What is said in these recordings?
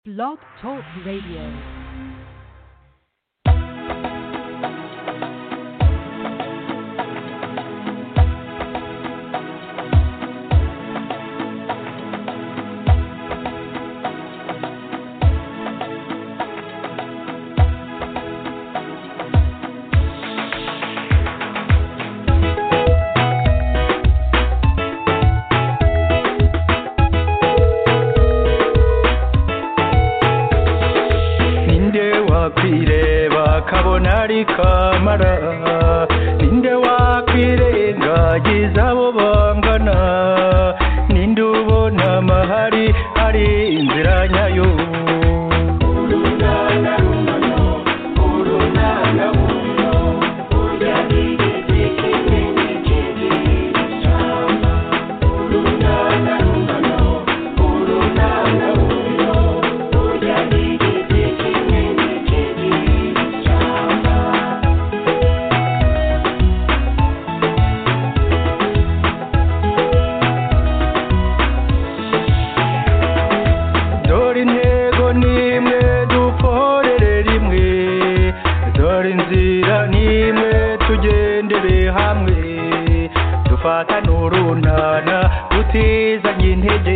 Blog Talk Radio. kamara ninde wakwirengagiza abo bangana ninde ubona amahari hari inzira nyayo fata nurunana utizanye intege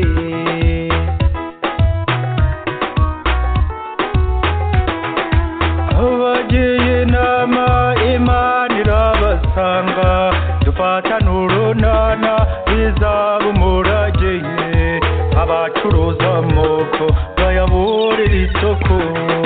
abagiye inama imana irabasanga dufata nurunana bizaba umurage abacuruza amoko bayaburira isoko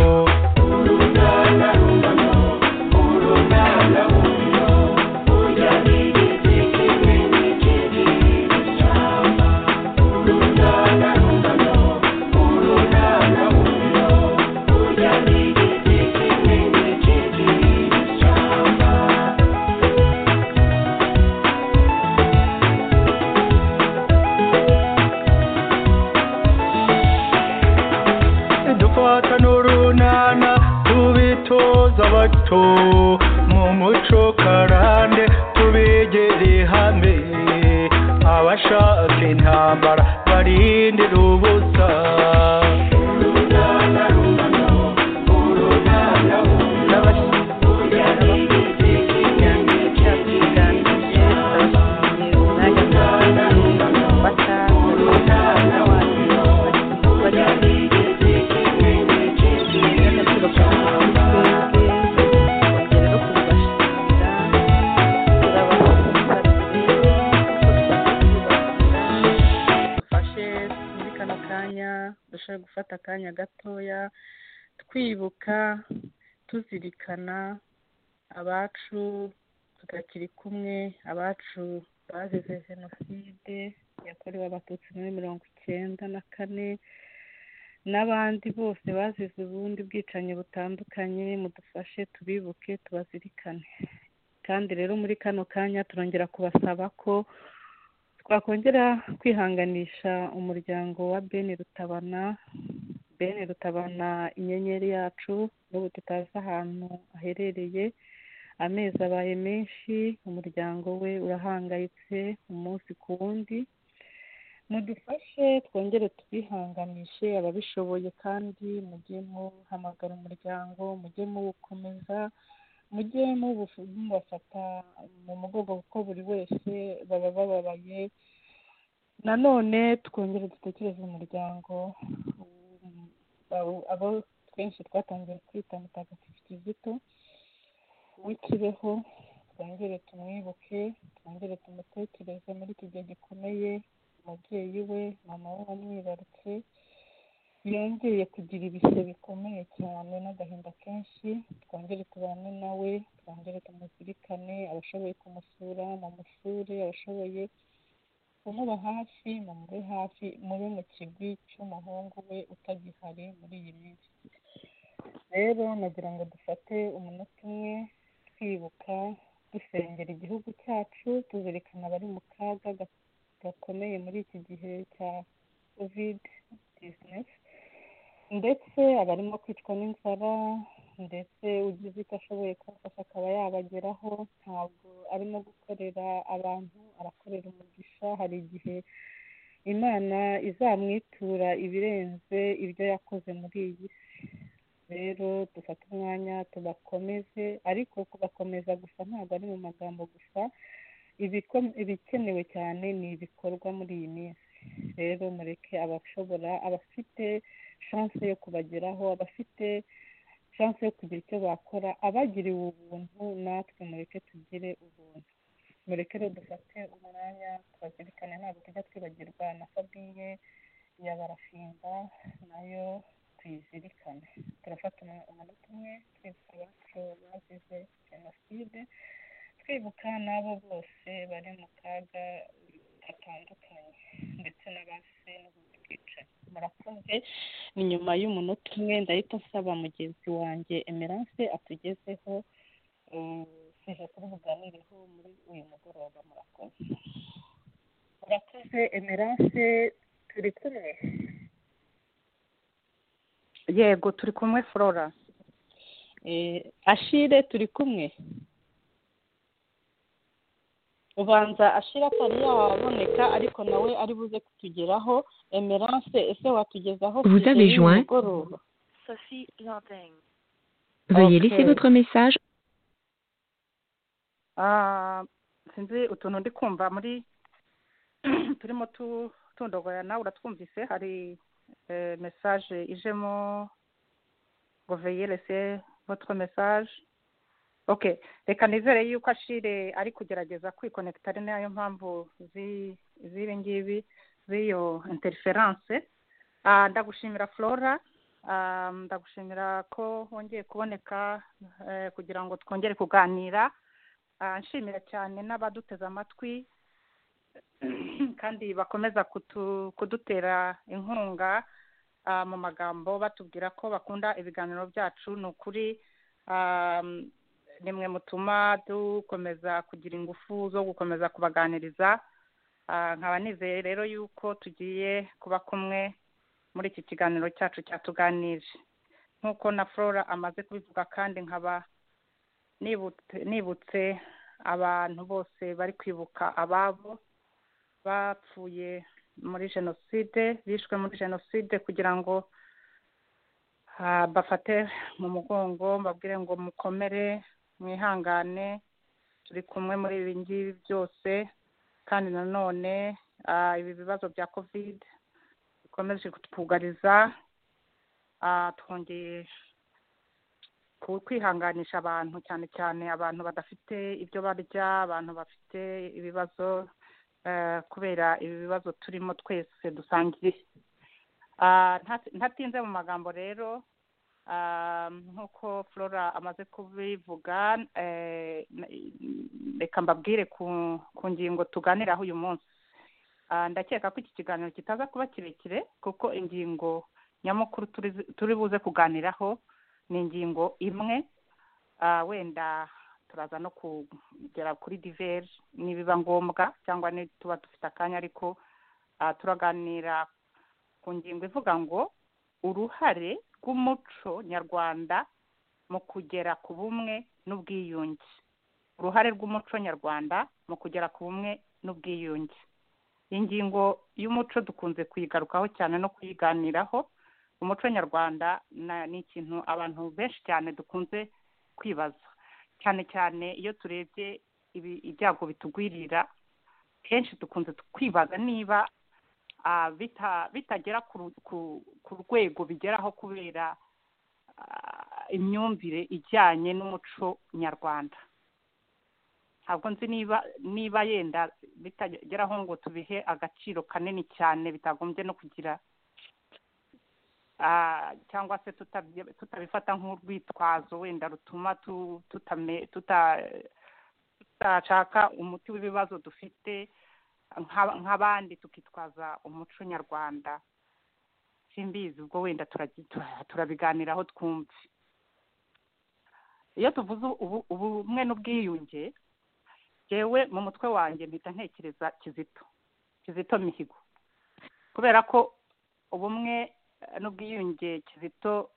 bato mu muco karande tubegere hamwe abashaka intambara barindira ubusa gufata akanya gatoya twibuka tuzirikana abacu tutakiri kumwe abacu bazize jenoside yakorewe abatutsi muri 1994 n'abandi bose bazize ubundi bwicanyi butandukanye mudufashe tubibuke tubazirikane kandi rero muri kano kanya turongera kubasaba ko twakongera kwihanganisha umuryango wa Ben Rutabana inyenyeri yacu n'ubu tutazi ahantu aherereye amezi abaye menshi umuryango we urahangayitse umunsi ku wundi mudufashe twongere tubihanganishe ababishoboye kandi mujye muhamagara umuryango mujye muwukomeza mujye mubafata mu mugongo kuko buri wese baba bababaye nanone twongere dutekereze umuryango abo twinshi twatangiye kwita mutagatifu Kizito w'ikibeho twongere tumwibuke twongere tumutekereze muri iki gihe gikomeye umubyeyi we mama we wamwibarutse yongeye kugira ibise bikomeye cyane n'agahinda kenshi twongere tubane nawe twongere tumuzirikane abashoboye kumusura mu mashuri abashoboye kumuba hafi mumube hafi muri mu kigwi cy'umuhungu we utagihari muri iyi minsi rero nagira ngo dufate umunota umwe twibuka dusengera igihugu cyacu tuzirikana abari mu kaga gakomeye muri iki gihe cya COVID-19 ndetse abarimo kwicwa n'inzara ndetse ugize icyo ashoboye kubafasha akaba yabageraho ntabwo arimo gukorera abantu arakorera umugisha hari igihe imana izamwitura ibirenze ibyo yakoze muri iyi si. Rero dufate umwanya tubakomeze, ariko kubakomeza gusa ntabwo ari mu magambo gusa, ibikenewe cyane ni ibikorwa muri iyi minsi. rero mureke abafite chance yo kubageraho, abafite chance yo kugira icyo bakora, abagiriwe ubuntu, natwe mureke tugire ubuntu. mureke rero dufate umwanya twazirikane, ntabwo tujya twibagirwa na Fabien ya Barafinda, nayo tuyizirikane. turafata umunota umwe twibuka abacu bazize jenoside, twibuka n'abo bose bari mu kaga gatandukanye, ndetse n'abase n'ubwicanyi. murakoze. ni nyuma y'umunota umwe ndahita nsaba mugenzi wanjye Emerance atugezeho sije kuri buganireho muri uyu mugoroba. murakoze Emerance, turi kumwe? Yego turi kumwe Flora. Ashire turi kumwe? ubanza Ashira atari yaboneka, ariko nawe ari buze kutugeraho. Emerance, ese watugezaho Vous avez joint Sophie Lanting. Veuillez laisser votre message. Sinzi utuntu ndi kumva muri turimo tundogoyana, uratwumvise? Hari message ijemo ngo veuillez laisser votre message. Okay, reka nizere yuko Ashire ari kugerageza kwikonekita, ari nayo mpamvu z'ibi ngibi z'iyo interference. Ndagushimira Flora, ndagushimira ko wongeye kuboneka kugira ngo twongere kuganira. Nshimira cyane n'abaduteze amatwi kandi bakomeza kudutera inkunga mu magambo, batubwira ko bakunda ibiganiro byacu. ni ukuri nimwe mutuma dukomeza kugira ingufu zo gukomeza kubaganiriza. nkaba nizeye rero yuko tugiye kuba kumwe muri iki kiganiro cyacu cyatuganije, nk'uko na Flora amaze kubivuga, kandi nkaba nibutse abantu bose bari kwibuka ababo bapfuye muri jenoside, bishwe muri jenoside, kugira ngo bafate mu mugongo, mbabwire ngo mukomere, mwihangane, turi kumwe muri ibi ngibi byose. kandi nanone ibi bibazo bya covid bikomeje kutwugariza, twongeye kwihanganisha abantu, cyane cyane abantu badafite ibyo barya, abantu bafite ibibazo kubera ibi bibazo turimo twese dusangiye. ntatinze mu magambo rero, nk'uko Flora amaze kubivuga, reka mbabwire ku ngingo tuganiraho uyu munsi. ndakeka ko iki kiganiro kitaza kuba kirekire, kuko ingingo nyamukuru turi buze kuganiraho ni ingingo imwe. wenda turaza no kugera kuri divers nibiba ngombwa, cyangwa tuba dufite akanya, ariko turaganira ku ngingo ivuga ngo uruhare rw'umuco nyarwanda mu kugera ku bumwe n'ubwiyunge. uruhare rw'umuco nyarwanda mu kugera ku bumwe n'ubwiyunge. ingingo y'umuco dukunze kuyigarukaho cyane no kuyiganiraho. umuco nyarwanda ni ikintu abantu benshi cyane dukunze kwibaza, cyane cyane iyo turebye ibyago bitugwirira. kenshi dukunze kwibaza niba bitagera ku rwego bigeraho kubera imyumvire ijyanye n'umuco nyarwanda. ntabwo nzi niba yenda bitageraho ngo tubihe agaciro kanini cyane, bitagombye no kugira cyangwa se tutabifata nk'urwitwazo wenda rutuma tutashaka umuti w'ibibazo dufite nk'abandi, tukitwaza umuco nyarwanda. simbizi, ubwo wenda turabiganiraho twumve. iyo tuvuze ubumwe n'ubwiyunge, jewe mu mutwe wanjye mpita ntekereza Kizito Mihigo, kubera ko ubumwe n'ubwiyunge Kizito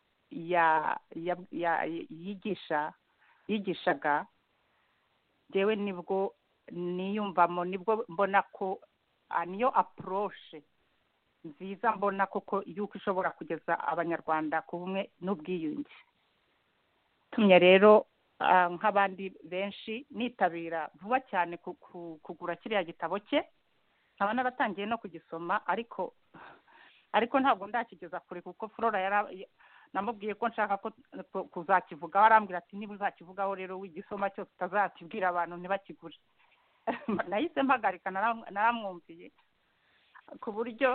yigishaga, jewe nibwo niyumvamo, nibwo mbona ko niyo approche nziza mbona koko yuko ishobora kugeza abanyarwanda ku bumwe n'ubwiyunge. Tumye rero nk'abandi benshi nitabira vuba cyane kugura kiriya gitabo cye, nkaba naratangiye no kugisoma ariko ntabwo ndakigeza kure kuko Flora namubwiye ko nshaka ko kuzakivugaho, arambwira ati niba uzakivugaho rero w'igisoma cyose utazakibwira abantu ntibakigure. Nahise mpagarika, naramwumviye ku buryo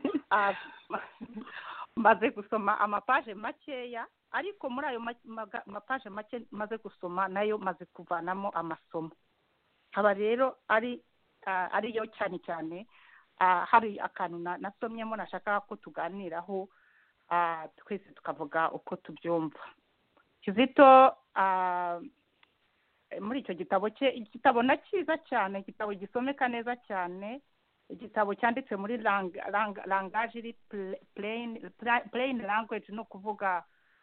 maze gusoma amapaje makeya, ariko muri ayo mapaje make maze gusoma nayo maze kuvanamo amasomo. Haba rero ariyo cyane cyane hari akantu nasomyemo nashaka ko tuganiraho twese tukavuga uko tubyumva. Kizito muri icyo gitabo cye, igitabo na cyiza cyane, igitabo gisomeka neza cyane, igitabo cyanditse muri langage iri plain language, no kuvuga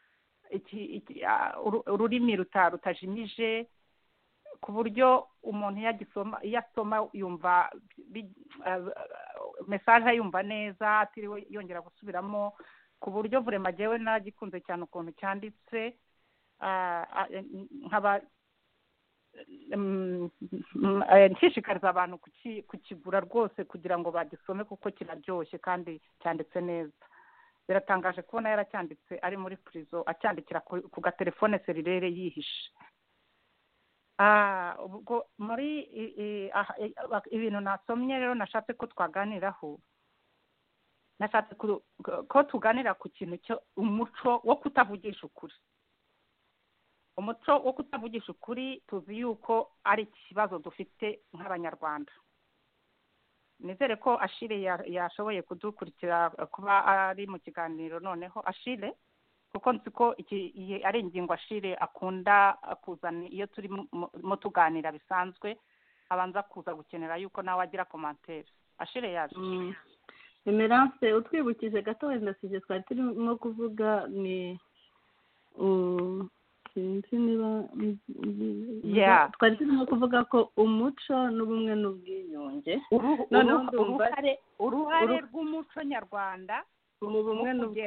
ururimi rutajimije, ku buryo umuntu iyo asoma yumva message yumva neza atiriwe yongera gusubiramo, ku buryo vrema jewe nagikunze cyane ukuntu cyanditse. Nkaba nshishikariza abantu kukigura rwose kugira ngo bagisome kuko kiraryoshye kandi cyanditse neza. Biratangaje kubona yaracyanditse ari muri prison, acyandikira ku gatelefone selulaire yihishe. Ubwo muri ibintu nasomye rero nashatse ko twaganiraho, nashatse ko tuganira ku kintu cyo umuco wo kutavugisha ukuri. Umuco wo kutavugisha ukuri tuzi yuko ari ikibazo dufite nk'abanyarwanda. Nizere ko Ashile yashoboye kudukurikira kuba ari mu kiganiro noneho. Ashile, kuko nzi ko iyi ari ingingo Ashile akunda kuzana iyo turimo tuganira bisanzwe, abanza kuza gukenera yuko nawe agira commentaire. Ashile yaje. Emerance, utwibukije gato wenda sije twari turimo kuvuga ni sinzi niba twari turimo kuvuga ko umuco n'ubumwe n'ubwiyunge, uruhare rw'umuco nyarwanda mu bumwe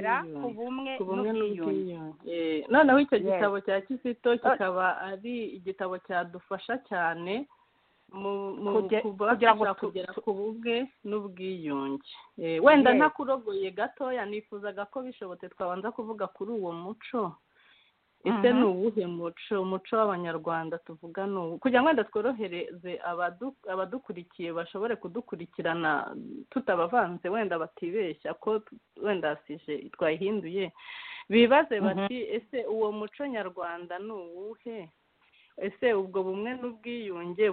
n'ubwiyunge. Noneho icyo gitabo cya Kizito kikaba ari igitabo cyadufasha cyane kugira kugera ku bumwe n'ubwiyunge. Wenda ntakurogoye gatoya, nifuzaga ko bishobotse twabanza kuvuga kuri uwo muco. Ese ni uwuhe umuco w'abanyarwanda tuvuga kugira ngo wenda tworohereze abadukurikiye bashobore kudukurikirana tutabavanze, wenda batibeshya ko wenda sije twayihinduye, bibaze bati ese uwo muco nyarwanda ni uwuhe? Ese ubwo bumwe n'ubwiyunge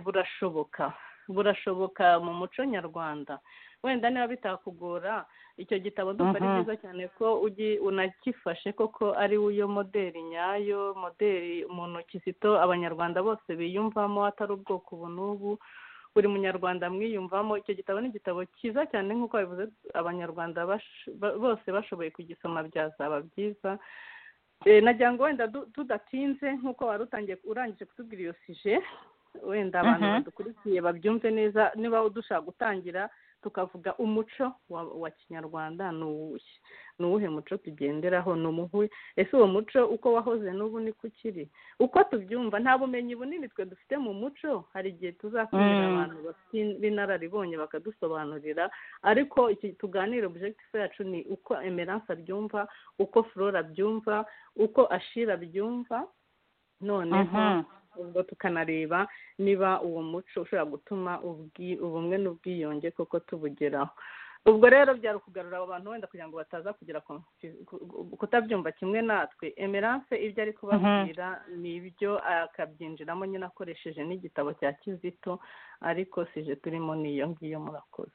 burashoboka mu muco nyarwanda? Wenda niba bitakugora, icyo gitabo ndumva ari byiza cyane ko unakifashe koko ari uyo modeli nyayo, modeli umuntu Kizito abanyarwanda bose biyumvamo, atari ubwoko ubu n'ubu, buri munyarwanda mwiyumvamo. Icyo gitabo ni igitabo cyiza cyane nk'uko bivuze, abanyarwanda bose bashoboye kugisoma byazaba byiza. Nagira ngo wenda tudatinze nk'uko wari urangije kutubwira iyo sije, wenda abantu badukurikiye babyumve neza. Niba dushaka gutangira tukavuga umuco wa kinyarwanda ni uwuhe muco tugenderaho? ni umuhe? Ese uwo muco uko wahoze n'ubu ni kukiri? Uko tubyumva, nta bumenyi bunini twe dufite mu muco. Hari igihe tuzakumira abantu bafite b'inararibonye bakadusobanurira, ariko iki tuganira objective yacu ni uko Emerance abyumva, uko Flora abyumva, uko Ashira abyumva. Noneho ubwo tukanareba niba uwo muco ushobora gutuma ubumwe n'ubwiyunge koko tubugeraho. Ubwo rero byari ukugarura abo bantu wenda kugira ngo bataza kugira kutabyumva kimwe natwe. Emerance ibyo ari kubabwira ni ibyo akabyinjiramo nyine akoresheje n'igitabo cya Kizito, ariko sije turimo niyo ngiyo. Murakoze.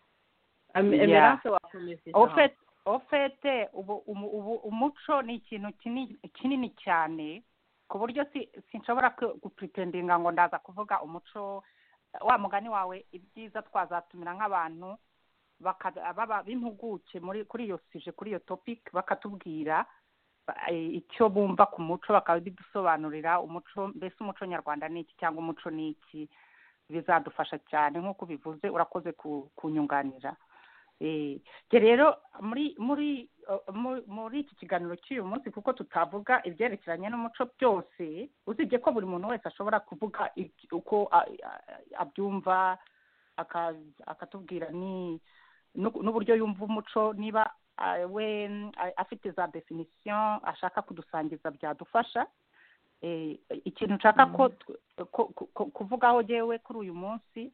Emerance wakomeza. Ofete umuco ni ikintu kinini cyane, ku buryo sinshobora gupretendinga ngo ndaza kuvuga umuco. Wa mugani wawe, ibyiza twazatumira nk'abantu baba b'impuguke kuri iyo sije, kuri iyo topic, bakatubwira icyo bumva ku muco, bakabidusobanurira umuco, mbese umuco nyarwanda ni iki cyangwa umuco ni iki. Bizadufasha cyane nk'uko bivuze. Urakoze kunyunganira. rero muri iki kiganiro cy'uyu munsi kuko tutavuga ibyerekeranye n'umuco byose, usibye ko buri muntu wese ashobora kuvuga uko abyumva akatubwira n'uburyo yumva umuco, niba we afite za definisiyo ashaka kudusangiza byadufasha. Ikintu nshaka kuvugaho jyewe kuri uyu munsi,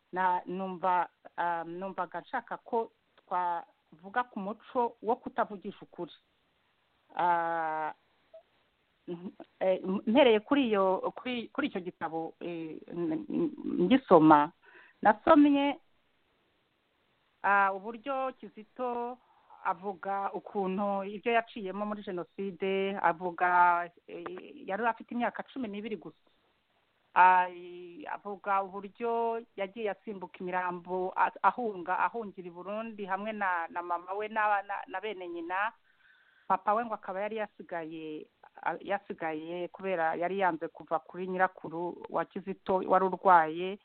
numvaga nshaka ko twavuga ku muco wo kutavugisha ukuri. Mpereye kuri icyo gitabo ngisoma, nasomye uburyo Kizito avuga ukuntu ibyo yaciyemo muri jenoside, avuga yari afite imyaka 12 gusa, avuga uburyo yagiye asimbuka imirambo ahungira i Burundi hamwe na mama we na bene nyina. Papa we ngo akaba yari yasigaye kubera yari yanze kuva kuri nyirakuru wa Kizito wari urwaye,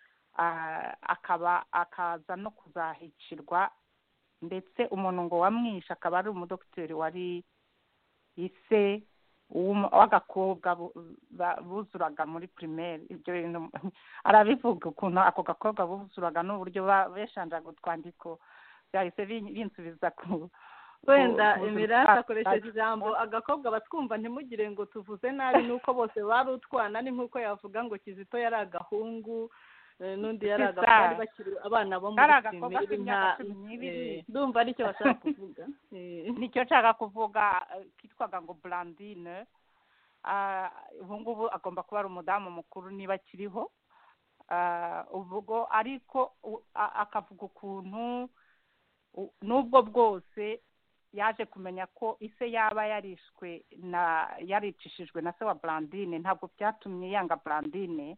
akaza no kuzahicirwa, ndetse umuntu ngo wamwishe akaba ari umudokiteri wari ise w'agakobwa buzuraga muri primaire. Ibyo bintu arabivuga ukuntu ako gakobwa buzuraga n'uburyo beshanjaga utwandiko, byahise binsubiza ku wenda Emirate akoresheje ijambo agakobwa batwumva ntimugire ngo tuvuze nabi, nuko bose bari utwana. Ni nk'uko yavuga ngo Kizito yari agahungu n'undi yari agakobwa bakiri abana bo muri primaire. Ndumva aricyo bashaka kuvuga. Nicyo nshaka kuvuga, kitwaga ngo Blandine. Ubu ngubu agomba kuba ari umudamu mukuru niba akiriho. Ubwo ariko akavuga ukuntu n'ubwo bwose yaje kumenya ko ise yaba yaricishijwe na se wa Blandine, ntabwo byatumye yanga Blandine.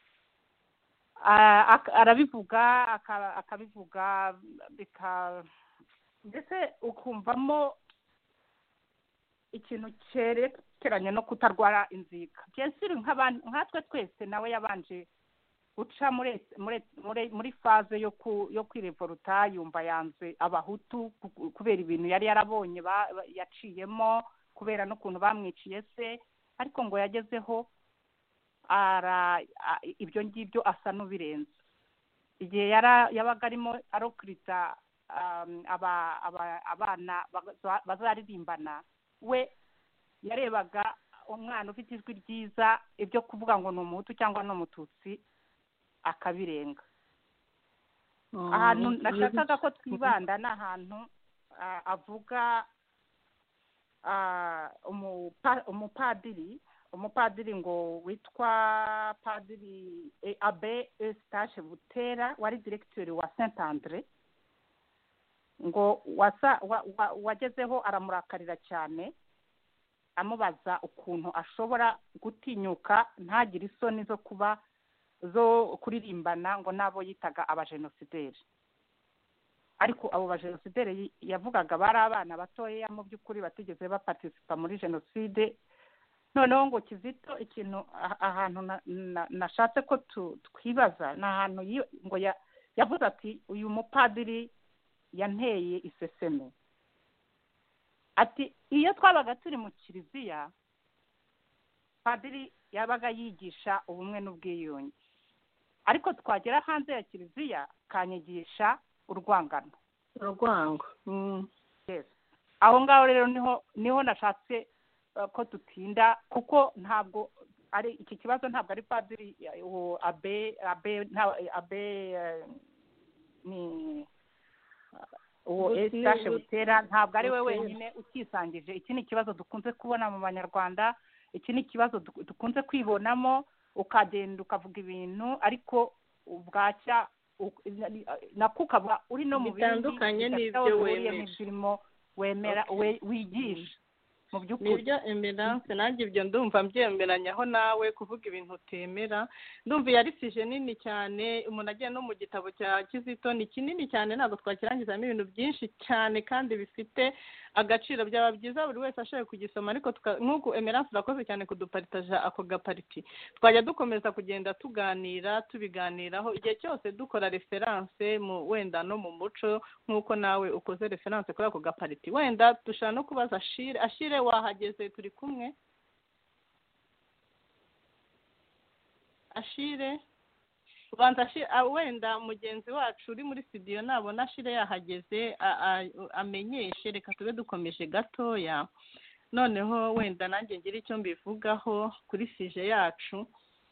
Arabivuga akabivuga ndetse ukumvamo ikintu cyerekeranye no kutarwara inzika. Byensiri nkatwe twese nawe yabanje guca muri faze yo kwirevoluta, yumva yanze abahutu kubera ibintu yari yarabonye yaciyemo, kubera n'ukuntu bamwiciye se, ariko ngo yagezeho ibyo ngibyo asa n'ubirenze. Igihe yabaga arimo arokirita abana bazaririmbana, we yarebaga umwana ufite ijwi ryiza, ibyo kuvuga ngo ni umuhutu cyangwa ni umututsi akabirenga. Ahantu nashakaga ko twibanda ni ahantu avuga umupadiri ngo witwa Padiri Abe Eustache Butera, wari diregiteri wa Saint Andre, ngo wagezeho aramurakarira cyane, amubaza ukuntu ashobora gutinyuka ntagire isoni zo kuririmbana ngo nabo yitaga abajenosideri. Ariko abo bajenosideri yavugaga bari abana batoya mu by'ukuri batigeze baparticipa muri jenoside. Noneho ngo Kizito ikintu ahantu nashatse ko twibaza ni ahantu ngo yavuze ati uyu mupadiri yanteye iseseme. Ati iyo twabaga turi mu kiliziya, padiri yabaga yigisha ubumwe n'ubwiyunge, ariko twagera hanze ya kiliziya kanyigisha urwango. Yes. Aho ngaho rero niho nashatse ko tutinda, kuko ntabwo ari iki kibazo, ntabwo ari padiri Abe ni uwo Eustache Butera, ntabwo ari we wenyine ukisangije. Iki ni ikibazo dukunze kubona mu Banyarwanda, iki ni ikibazo dukunze kwibonamo, ukagenda ukavuga ibintu ariko ubwacya nako ukaba uri no mu bitandukanye n'ibyo wemera wigisha. Mu by'ukuri nibyo Emerance, nanjye ibyo ndumva mbyemeranyaho nawe. Kuvuga ibintu utemera, ndumva yarisije nini cyane. Umuntu agiye no mu gitabo cya Kizito ni kinini cyane, ntabwo twakirangizamo ibintu byinshi cyane kandi bifite agaciro. Byaba byiza buri wese ashoboye kugisoma, ariko nk'uko Emerance urakoze cyane kuduparitaja ako gapariti, twajya dukomeza kugenda tubiganiraho igihe cyose dukora referanse wenda no mu muco, nk'uko nawe ukoze referanse kuri ako gapariti. Wenda dushobora no kubaza Ashire wahageze, turi kumwe? Ashire ubanza wenda mugenzi wacu uri muri studio nabona Ashire yahageze amenyeshe, reka tube dukomeje gatoya, noneho wenda nanjye ngira icyo mbivugaho kuri sije yacu.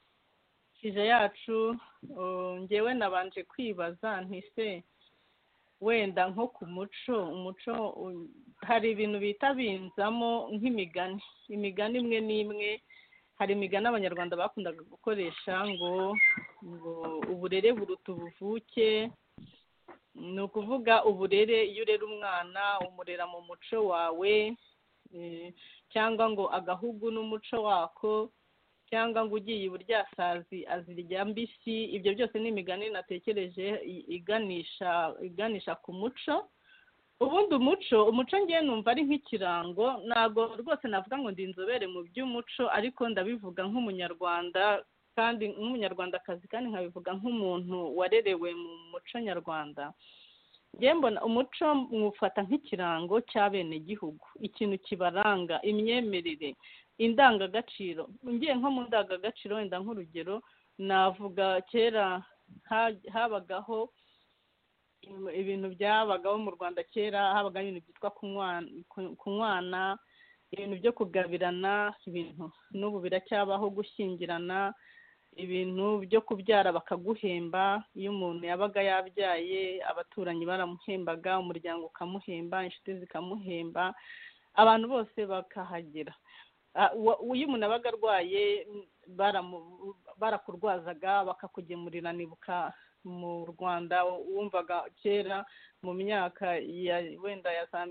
Ngewe nabanje kwibaza ntise wenda nko ku umuco hari ibintu bita binzamo nk'imigani imwe n'imwe. Hari imigani abanyarwanda bakundaga gukoresha ngo uburere buruta ubuvuke. Ni ukuvuga uburere, iyo urera umwana umurera mu muco wawe, cyangwa ngo agahugu n'umuco wako, cyangwa ngo ugiye iburyasazi azirya mbisi. Ibyo byose ni imigani natekereje iganisha ku muco. Ubundi umuco ngiye numva ari nk'ikirango. Ntabwo rwose navuga ngo ndi inzobere mu by'umuco, ariko ndabivuga nk'umunyarwanda kandi nk'umunyarwandakazi, kandi nkabivuga nk'umuntu warerewe mu muco nyarwanda. Ngiye mbona umuco mwufata nk'ikirango cy'abenegihugu, ikintu kibaranga, imyemerere, indangagaciro. Ngiye nko mu ndangagaciro wenda nk'urugero navuga kera habagaho ibintu byabagaho mu Rwanda kera, habaga ibintu byitwa kunywana, ibintu byo kugabirana, ibintu n'ubu biracyabaho, gushyingirana, ibintu byo kubyara bakaguhemba. Iyo umuntu yabaga yabyaye abaturanyi baramuhembaga, umuryango ukamuhemba, inshuti zikamuhemba, abantu bose bakahagera. Iyo umuntu abaga arwaye barakurwazaga bakakugemurira. Nibuka mu Rwanda wumvaga kera mu myaka wenda ya za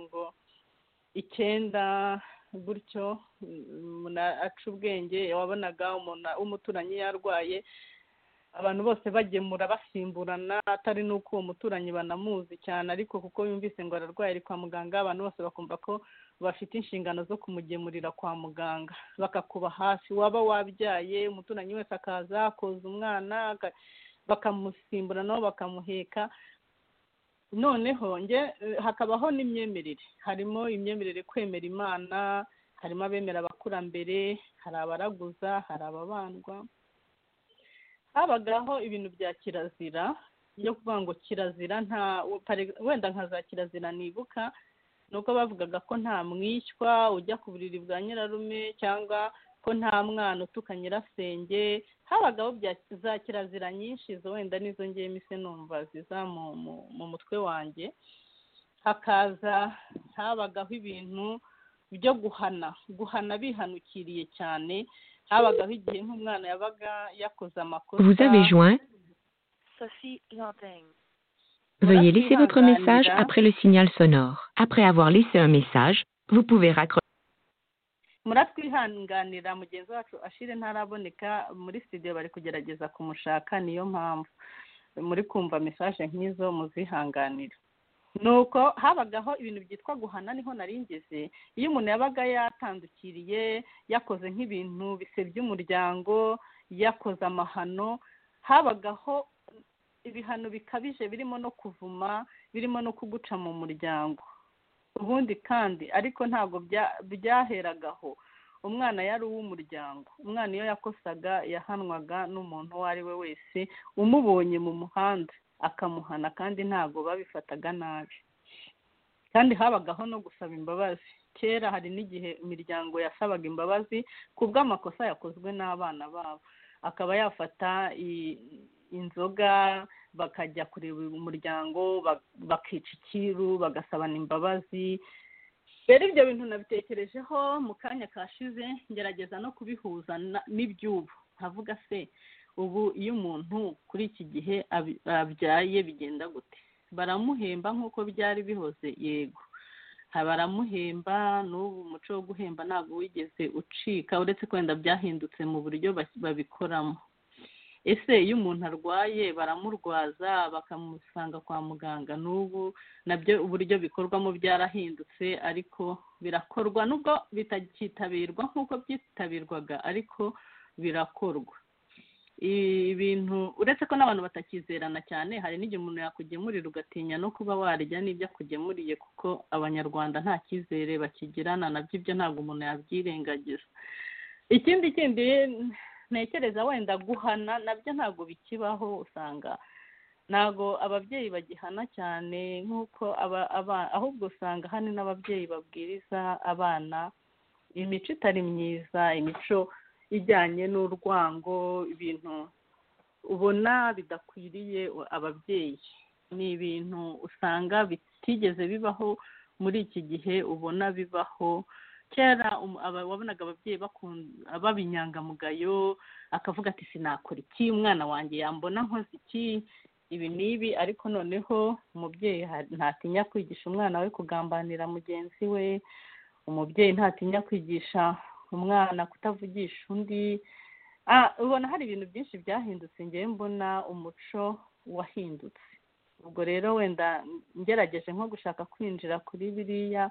90 gutyo, aca ubwenge, wabonaga umuntu w'umuturanyi yarwaye, abantu bose bagemura basimburana, atari nuko uwo muturanyi banamuzi cyane, ariko kuko yumvise ngo ararwaye ari kwa muganga, abantu bose bakumva ko bafite inshingano zo kumugemurira kwa muganga, bakakuba hafi. Waba wabyaye umuturanyi wese akaza koza umwana, bakamusimbura nabo bakamuheka. Noneho hakabaho n'imyemerere, harimo imyemerere kwemera Imana, harimo abemera abakurambere, hari abaraguza, hari ababandwa. Habagaho ibintu bya kirazira, yo kuvuga ngo kirazira wenda nka za kirazira nibuka, nuko bavugaga ko nta mwishywa ujya ku buriri bwa nyirarume, cyangwa ko nta mwana utuka nyirasenge. Habagaho za kirazira nyinshi, zo wenda nizo ngiye mise numva ziza mu mutwe wanjye. Habagaho ibintu byo guhana bihanukiriye cyane. Habagaho igihe nk'umwana yabaga yakoze amakosa. Vous avez joint Sophie Landing. Veuillez laisser votre message après le signal sonore. Après avoir laissé un message, vous pouvez raccrocher. Muratwihanganira mugenzi wacu Ashire ntaraboneka muri studio, bari kugerageza kumushaka, niyo mpamvu muri kumva message nk'izo, muzihanganira. Nuko habagaho ibintu byitwa guhana, niho naringeze. Iyo umuntu yabaga yatandukiriye, yakoze nk'ibintu bisebya umuryango, yakoze amahano, habagaho ibihano bikabije, birimo no kuvuma, birimo no kuguca mu muryango. Ubundi kandi ariko ntabwo byaheragaho. Umwana yari uw'umuryango. Umwana iyo yakosaga yahanwaga n'umuntu uwo ari we wese umubonye mu muhanda akamuhana, kandi ntabwo babifataga nabi. Kandi habagaho no gusaba imbabazi. Kera hari n'igihe imiryango yasabaga imbabazi ku bw'amakosa yakozwe n'abana babo. Akaba yafata inzoga, bakajya kureba umuryango, bakica ikiru, bagasabana imbabazi. Rero ibyo bintu nabitekerejeho mu kanya kashize, ngerageza no kubihuza n'iby'ubu. Nkavuga se ubu iyo umuntu kuri iki gihe abyaye bigenda gute? Baramuhemba nk'uko byari bihoze? Yego, baramuhemba. N'ubu umuco wo guhemba ntabwo wigeze ucika, uretse ko wenda byahindutse mu buryo babikoramo. ese iyo umuntu arwaye baramurwaza bakamusanga kwa muganga, n'ubu nabyo uburyo bikorwamo byarahindutse ariko birakorwa nubwo bitakitabirwa nk'uko byitabirwaga ariko birakorwa. Ibintu uretse ko n'abantu batakizerana cyane, hari n'igihe umuntu yakugemurira ugatinya no kuba warya n'ibyo akugemuriye kuko abanyarwanda nta cyizere bakigirana, nabyo ibyo ntabwo umuntu yabyirengagiza. Ikindi ntekereza wenda guhana nabyo ntabwo bikibaho, usanga ntabwo ababyeyi bagihana cyane nk'uko ahubwo usanga hano n'ababyeyi babwiriza abana imico itari myiza, imico ijyanye n'urwango, ibintu ubona bidakwiriye ababyeyi. Ni ibintu usanga bitigeze bibaho muri iki gihe, ubona bibaho. Kera wabonaga ababyeyi baba inyangamugayo, akavuga ati sinakora iki, umwana wanjye yambona nkoze iki, ibi n'ibi, ariko noneho umubyeyi ntatinya kwigisha umwana we kugambanira mugenzi we, umubyeyi ntatinya kwigisha umwana kutavugisha undi. Ubona hari ibintu byinshi byahindutse, ngewe mbona umuco wahindutse. Ubwo rero wenda ngerageje nko gushaka kwinjira kuri biriya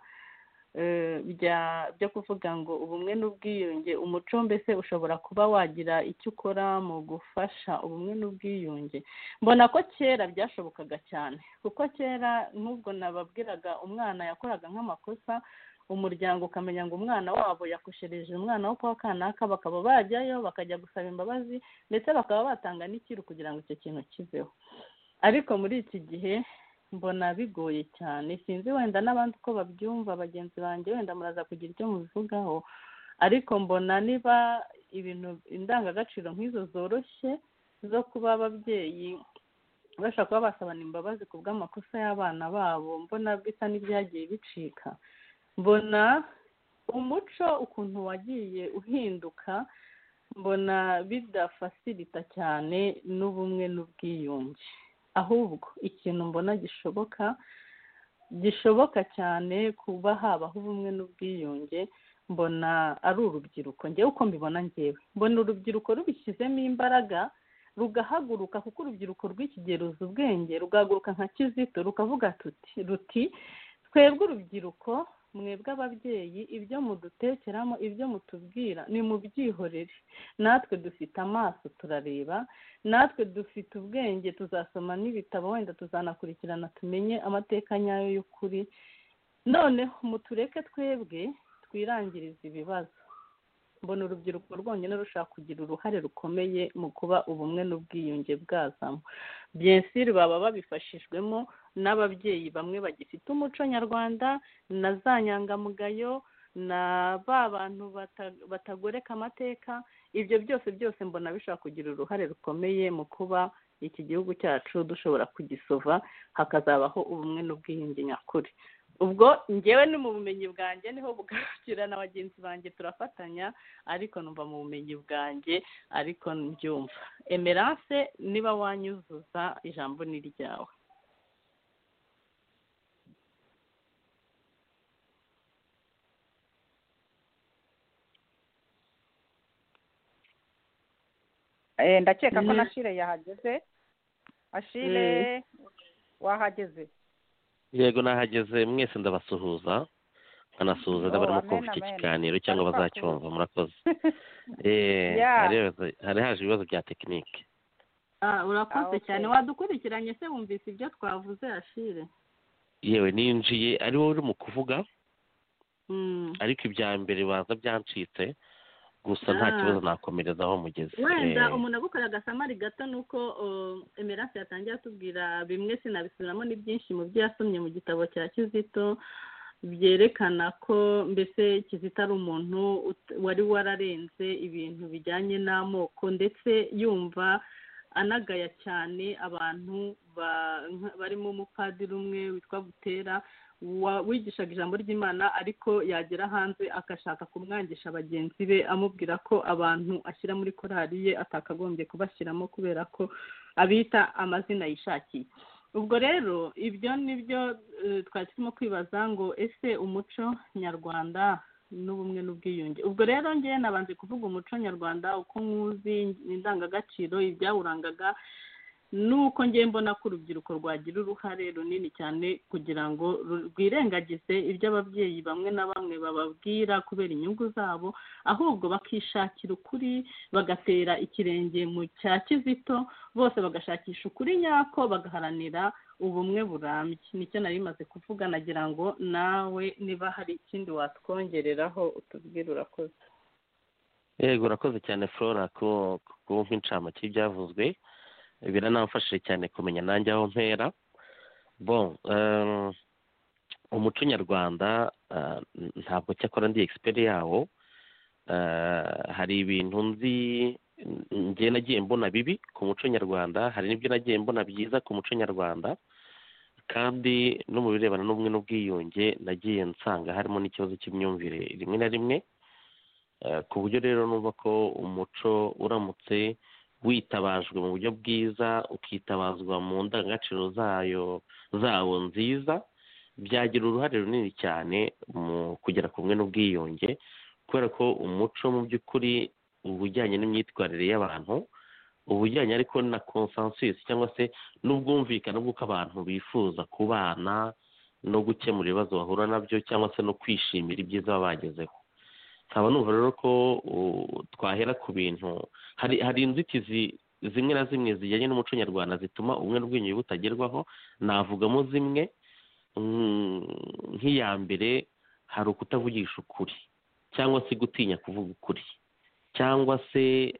byo kuvuga ngo ubumwe n'ubwiyunge, umuco mbese ushobora kuba wagira icyo ukora mu gufasha ubumwe n'ubwiyunge. Mbona ko kera byashobokaga cyane, kuko kera nk'ubwo nababwiraga umwana yakoraga nk'amakosa, umuryango ukamenya ngo umwana wabo yakoshereje umwana wo kwa kanaka, bakaba bajyayo bakajya gusaba imbabazi ndetse bakaba batanga n'ikiru kugira ngo icyo kintu kiveho. Ariko muri iki gihe mbona bigoye cyane, sinzi wenda n'abandi uko babyumva, bagenzi banjye wenda muraza kugira icyo mubivugaho, ariko mbona niba ibintu indangagaciro nk'izo zoroshye zo kuba ababyeyi bashobora kuba basabana imbabazi ku bw'amakosa y'abana babo, mbona bisa n'ibyagiye bicika. Mbona umuco ukuntu wagiye uhinduka, mbona bidafasirita cyane n'ubumwe n'ubwiyunge. Ahubwo ikintu mbona gishoboka cyane kuba habaho ubumwe n'ubwiyunge, mbona ari urubyiruko. Ngewe uko mbibona, mbona urubyiruko rubishyizemo imbaraga rugahaguruka, kuko urubyiruko rw'iki gihe ruzi ubwenge, rugahaguruka nka Kizito rukavuga ruti twebwe urubyiruko, mwebwe ababyeyi, ibyo mudutekeramo, ibyo mutubwira ni mubyihorere, natwe dufite amaso turareba, natwe dufite ubwenge, tuzasoma n'ibitabo, wenda tuzanakurikirana tumenye amateka nyayo y'ukuri, noneho mutureke twebwe twirangiriza ibibazo. Mbona urubyiruko rwonyine rushaka kugira uruhare rukomeye mu kuba ubumwe n'ubwiyunge bwazamo. Bien sûr baba babifashijwemo n'ababyeyi bamwe bagifite umuco nyarwanda, na za nyangamugayo, na ba bantu batagoreka amateka. Ibyo byose mbona bishobora kugira uruhare rukomeye mu kuba iki gihugu cyacu dushobora kugisova, hakazabaho ubumwe n'ubwiyunge nyakuri. Ubwo ngewe ni mu bumenyi bwanjye niho bugarukira, na bagenzi banjye turafatanya, ariko numva mu bumenyi bwanjye ariko mbyumva. Emerance, niba wanyuzuza, ijambo ni ryawe. Ndakeka ko na Ashile yahageze. Ashile, wahageze? Yego nahageze, mwese ndabasuhuza, nkanasuhuza n'abarimo kumva iki kiganiro cyangwa bazacyumva. Murakoze. Hari haje ibibazo bya tekinike. Urakoze cyane. Wadukurikiranye se, wumvise ibyo twavuze Ashile? Yewe ninjiye ari wowe uri mu kuvuga, ariko ibya mbere baza byancitse, gusa nta kibazo nakomereza aho mugeze. Wenda umuntu agukora agasamari gato nuko Emerance yatangiye atubwira bimwe, sinabisubiramo ni byinshi mu byo yasomye mu gitabo cya Kizito, byerekana ko mbese Kizito ari umuntu wari wararenze ibintu bijyanye n'amoko, ndetse yumva anagaya cyane abantu barimo umupadiri umwe witwa Butera wigishaga ijambo ry'Imana, ariko yagera hanze agashaka kumwangisha bagenzi be, amubwira ko abantu ashyira muri korali ye atakagombye kubashyiramo kubera ko abita amazina yishakiye. Ubwo rero ibyo nibyo twari turimo kwibaza ngo ese umuco nyarwanda n'ubumwe n'ubwiyunge. Ubwo rero ngewe nabanje kuvuga umuco nyarwanda uko nkuzi indangagaciro ibyawurangaga, nuko ngewe mbona ko urubyiruko rwagira uruhare runini cyane kugira ngo rwirengagize ibyo ababyeyi bamwe na bamwe bababwira kubera inyungu zabo, ahubwo bakishakira ukuri, bagatera ikirenge mu cya Kizito, bose bagashakisha ukuri nyako, bagaharanira ubumwe burambye. Nicyo nari maze kuvuga, nagira ngo nawe niba hari ikindi watwongereraho utubwire. Urakoze. Yego, urakoze cyane Flora ko nk'incamake byavuzwe, biranamfashije cyane kumenya nanjye aho mpera. Umuco nyarwanda ntabwo cyakora ndi expert yawo. Hari ibintu nzi njye nagiye mbona bibi ku muco nyarwanda, hari n'ibyo nagiye mbona byiza ku muco nyarwanda, kandi no mu birebana n'ubumwe n'ubwiyunge nagiye nsanga harimo n'ikibazo cy'imyumvire rimwe na rimwe, ku buryo rero numva ko umuco uramutse witabajwe mu buryo bwiza, ukitabazwa mu ndangagaciro zawo nziza, byagira uruhare runini cyane mu kugera ku bumwe n'ubwiyunge, kubera ko umuco mu by'ukuri ubujyanye n'imyitwarire y'abantu, ubujyanye ariko na consensus cyangwa se n'ubwumvikane bw'uko abantu bifuza kubana no gukemura ibibazo bahura nabyo, cyangwa se no kwishimira ibyiza baba bagezeho. nkaba numva rero ko twahera ku bintu, hari inzitizi zimwe na zimwe zijyanye n'umuco nyarwanda zituma ubumwe n'ubwiyunge butagerwaho. Navugamo zimwe, nk'iya mbere hari ukutavugisha ukuri, cyangwa se gutinya kuvuga ukuri, cyangwa se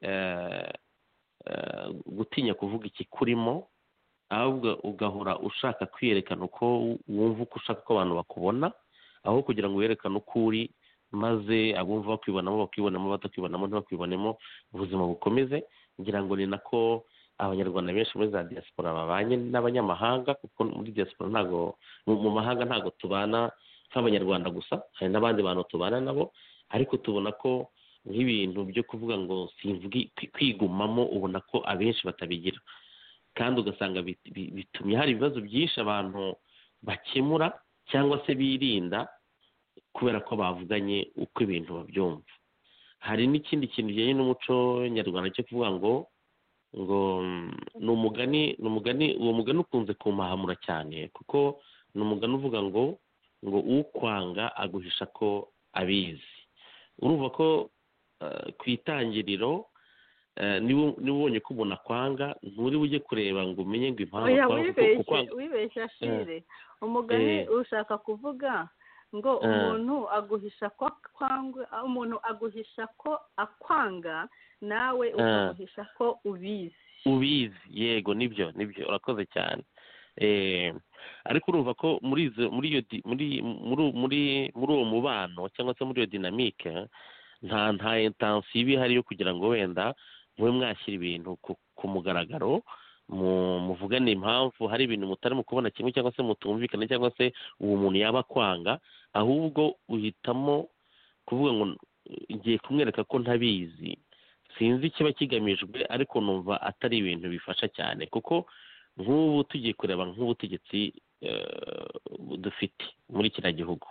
gutinya kuvuga ikikurimo, ahubwo ugahora ushaka kwiyerekana uko wumva, uko ushaka ko abantu bakubona, aho kugira ngo werekane uko uri, maze abumva bakwibonamo bakibonamo, batakwibonamo ntibakwibonemo, ubuzima bukomeze. ngira ngo ni nako abanyarwanda benshi muri za diaspora babanye n'abanyamahanga, kuko muri diaspora ntago, mu mahanga ntago tubana nk'abanyarwanda gusa, hari n'abandi bantu tubana nabo, ariko tubona ko nk'ibintu byo kuvuga ngo simvugi kwigumamo, ubona ko abenshi batabigira, kandi ugasanga bitumye hari ibibazo byinshi abantu bakemura cyangwa se birinda kubera ko bavuganye uko ibintu babyumva. Hari n'ikindi kintu kijyanye n'umuco nyarwanda cyo kuvuga ngo ni umugani, uwo mugani ukunze kumpahamura cyane, kuko ni umugani uvuga ngo ukwanga aguhisha ko abizi. urumva ko ku itangiriro niba ubonye ko umuntu akwanga, nturi bujye kureba ngo umenye ngo impamvu wibeshya shire. Umugani ushaka kuvuga ngo umuntu aguhisha ko akwanga, umuntu aguhisha ko akwanga, nawe ukaguhisha ko ubizi. Yego, nibyo urakoze cyane. Ariko urumva ko muri uwo mubano cyangwa se muri iyo dinamike nta intensiyo iba ihari yo kugira ngo wenda mube mwashyira ibintu ku mugaragaro, muvugane impamvu hari ibintu mutari mu kubona kimwe, cyangwa se mutumvikane, cyangwa se uwo muntu yaba akwanga, ahubwo uhitamo kuvuga ngo ngiye kumwereka ko ntabizi. Sinzi ikiba kigamijwe, ariko numva atari ibintu bifasha cyane, kuko nk'ubu tugiye kureba nk'ubutegetsi dufite muri kiriya gihugu,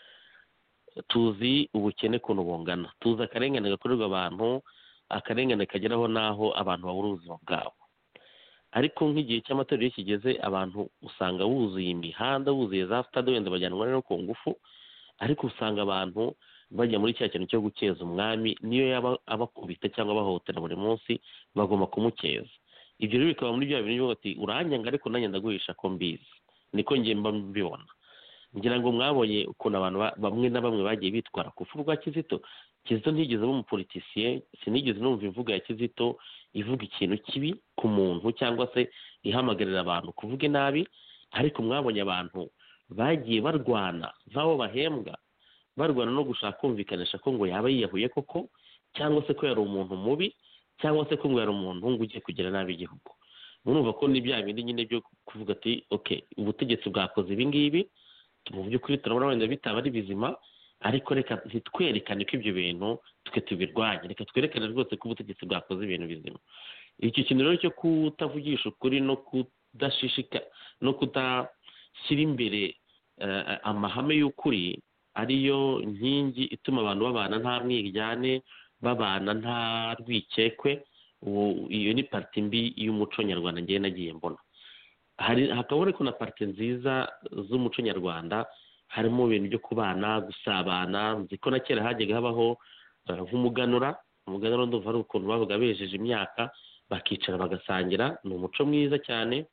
tuzi ubukene ukuntu bungana, tuzi akarengane gakorerwa abantu, akarengane kageraho n'aho abantu babura ubuzima bwabo. Ariko nk'igihe cy'amatora iyo kigeze, abantu usanga buzuye imihanda, buzuye za sitade, wenda bajyanwa no ku ngufu, ariko usanga abantu bajya muri cya kintu cyo gukeza umwami, niyo yaba abakubita cyangwa abahohotera buri munsi, bagomba kumukeza. Ibyo rero bikaba muri bya bintu bati uranyanga, ariko nanjye ndaguhisha ko mbizi. Niko njye mba mbibona. Ngira ngo mwabonye ukuntu abantu bamwe na bamwe bagiye bitwara ku rupfu rwa Kizito. Kizito ntigeze aba umupolitisiye, sinigeze numva imvugo ya Kizito ivuga ikintu kibi ku muntu, cyangwa se ihamagarira abantu kuvuga nabi, ariko mwabonye abantu bagiye barwana nk'aho bahembwa, barwana no gushaka kumvikanisha ko ngo yaba yiyahuye koko, cyangwa se ko yari umuntu mubi, cyangwa se ko ngo yari umuntu ngo ugiye kugira nabi igihugu. Murumva ko ni bya bindi nyine byo kuvuga ati okay, ubutegetsi bwakoze ibi ngibi, mu by'ukuri turabona wenda bitaba ari bizima, ariko reka ntitwerekane ko ibyo bintu twe tubirwanya, reka twerekane rwose ko ubutegetsi bwakoze ibintu bizima. Icyo kintu rero cyo kutavugisha ukuri no kudashishika no kudashyira imbere amahame y'ukuri, ariyo nkingi ituma abantu babana nta mwiryane, babana nta rwikekwe. Iyo ni pariti mbi y'umuco nyarwanda ngewe nagiye mbona. Hakaba ariko na pariti nziza z'umuco nyarwanda, harimo ibintu byo kubana, gusabana. Nzi ko na kera hajyaga habaho nk'umuganura ndumva ari ukuntu babaga bejeje imyaka bakicara bagasangira. Ni umuco mwiza cyane.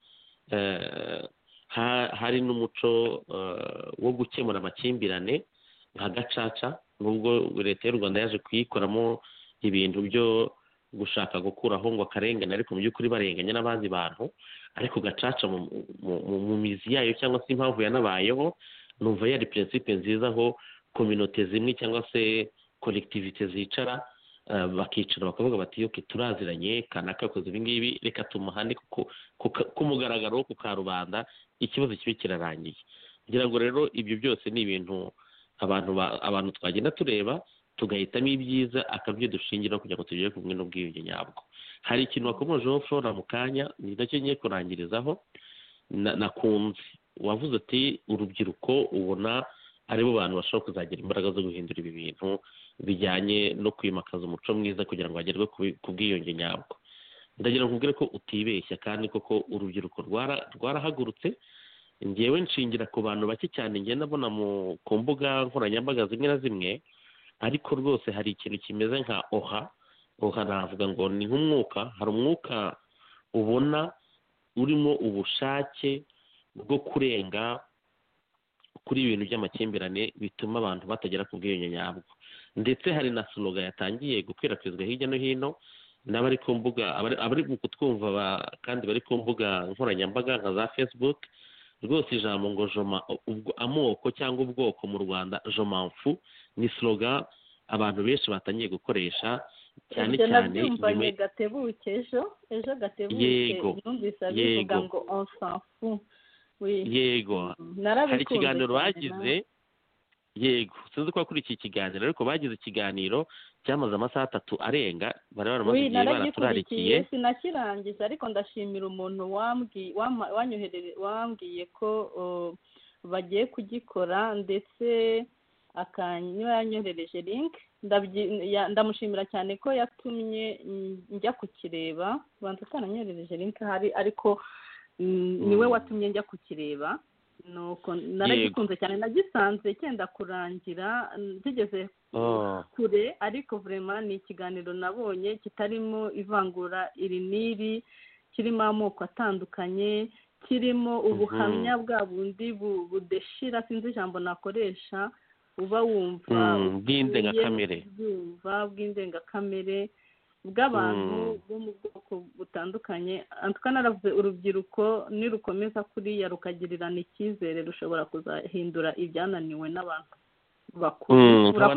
Hari n'umuco wo gukemura amakimbirane nka gacaca, nubwo leta y'u Rwanda yaje kuyikoramo ibintu byo gushaka gukuraho ngo akarengane, ariko mu by'ukuri barenganya n'abandi bantu. Ariko gacaca mu mizi yayo cyangwa se impamvu yanabayeho, numva yari principe nziza aho kominote zimwe cyangwa se collectivité zicara bakicara bakavuga bati yoke turaziranye, kanaka yakoze ibi ngibi, reka tumuhane ku mugaragaro ku karubanda, ikibazo kibe kirarangiye. Ngira ngo rero ibyo byose ni ibintu abantu twagenda tureba tugahitamo ibyiza, akabyo dushingira kugira ngo tugere ku bumwe n'ubwiyunge nyabwo. Hari ikintu wakomojeho Flora mu kanya, ni nacyo ngiye kurangirizaho. Nakunze wavuze ati urubyiruko ubona aribo bantu bashobora kuzagira imbaraga zo guhindura ibi bintu bijyanye no kwimakaza umuco mwiza kugira ngo hagerwe ku bwiyunge nyabwo. Ndagira ngo nkubwire ko utibeshya kandi koko urubyiruko rwarahagurutse. Ngewe nshingira ku bantu bake cyane ngenda mbona ku mbuga nkoranyambaga zimwe na zimwe, ariko rwose hari ikintu kimeze nka oha navuga ngo ni nk'umwuka. Hari umwuka ubona urimo ubushake bwo kurenga kuri ibintu by'amakimbirane bituma abantu batagera ku bwiyunge nyabwo. Ndetse hari na slogan yatangiye gukwirakwizwa hirya no hino n'abari ku mbuga, abari kutwumva kandi bari ku mbuga nkoranyambaga nka za Facebook. Rwose ijambo ngo amoko cyangwa ubwoko mu Rwanda jomamfu ni slogan abantu benshi batangiye gukoresha, cyane cyane nyuma Gatebuke ejo Gatebuke numvise bivuga ngo on s'en fout. Yego, hari ikiganiro bagize, yego sinzi ko wakurikiye ikiganiro, ariko bagize ikiganiro cyamaze amasaha 3 arenga, bari baramaze igihe baraturarikiye. Sinakirangije, ariko ndashimira umuntu wambwiye ko bagiye kugikora, ndetse yanyoherereje link. Ndamushimira cyane ko yatumye njya kukireba. Banza utananyoherereje link hari, ariko niwe watumye njya kukireba. Nuko naragikunze cyane, nagisanze cyenda kurangira kigeze kure, ariko vraiment ni ikiganiro nabonye kitarimo ivangura iri n'iri, kirimo amoko atandukanye, kirimo ubuhamya bwa bundi budeshira, sinzi ijambo nakoresha, uba wumva bw'indengakamere bw'abantu bo mu bwoko butandukanye. Antuka naravuze urubyiruko nirukomeza kuriya rukagirirana icyizere rushobora kuzahindura ibyananiwe n'abantu bakuru. Nkaba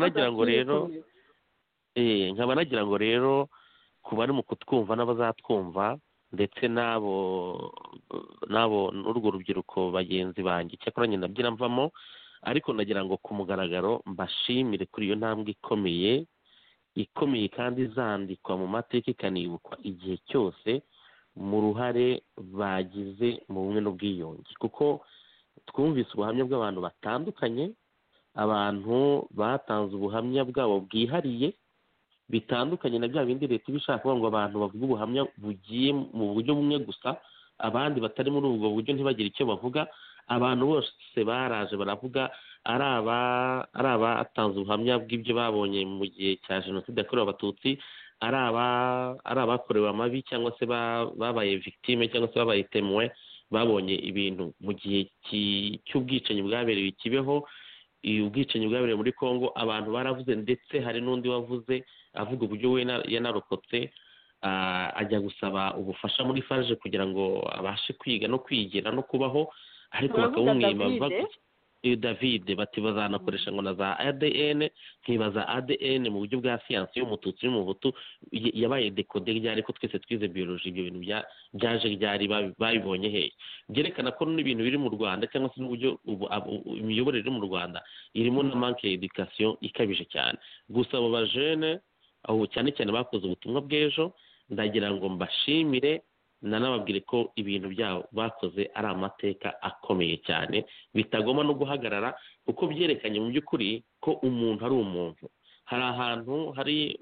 nagira ngo rero ku bari mu kutwumva n'abazatwumva, ndetse n'abo n'urwo rubyiruko bagenzi banjye, cyakora nyine nabyina mvamo, ariko nagira ngo ku mugaragaro mbashimire kuri iyo ntambwe ikomeye kandi izandikwa mu mateka, ikanibukwa igihe cyose mu ruhare bagize mu bumwe n'ubwiyunge. Kuko twumvise ubuhamya bw'abantu batandukanye, abantu batanze ubuhamya bwabo bwihariye bitandukanye na bya bindi leta ibishaka kuvuga ngo abantu bavuga ubuhamya bugiye mu buryo bumwe gusa, abandi batari muri ubwo buryo ntibagire icyo bavuga. Abantu bose baraje baravuga, ari abatanze ubuhamya bw'ibyo babonye mu gihe cya jenoside yakorewe Abatutsi, ari abakorewe amabi cyangwa se babaye victime cyangwa se babaye témoin, babonye ibintu mu gihe cy'ubwicanyi bwabereye i Kibeho, ubwicanyi bwabereye muri Congo. Abantu baravuze, ndetse hari n'undi wavuze avuga uburyo we yanarokotse, ajya gusaba ubufasha muri FARG kugira ngo abashe kwiga no kwigira no kubaho, ariko bakawumwima. David bati bazanakoresha ngo na za ADN, nkibaza ADN mu buryo bwa siyansi y'umututsi n'umuhutu yabaye decode ryari, ko twese twize biology, ibyo bintu byaje ryari, babibonye he? Byerekana ko n'ibintu biri mu Rwanda cyangwa se n'uburyo imiyoborere iri mu Rwanda irimo na manque y'education ikabije cyane. Gusa abo bajene aho cyane cyane bakoze ubutumwa bw'ejo, ndagira ngo mbashimire nanababwire ko ibintu byabo bakoze ari amateka akomeye cyane bitagomba no guhagarara kuko byerekanye mu by'ukuri ko umuntu ari umuntu. Hari ahantu hari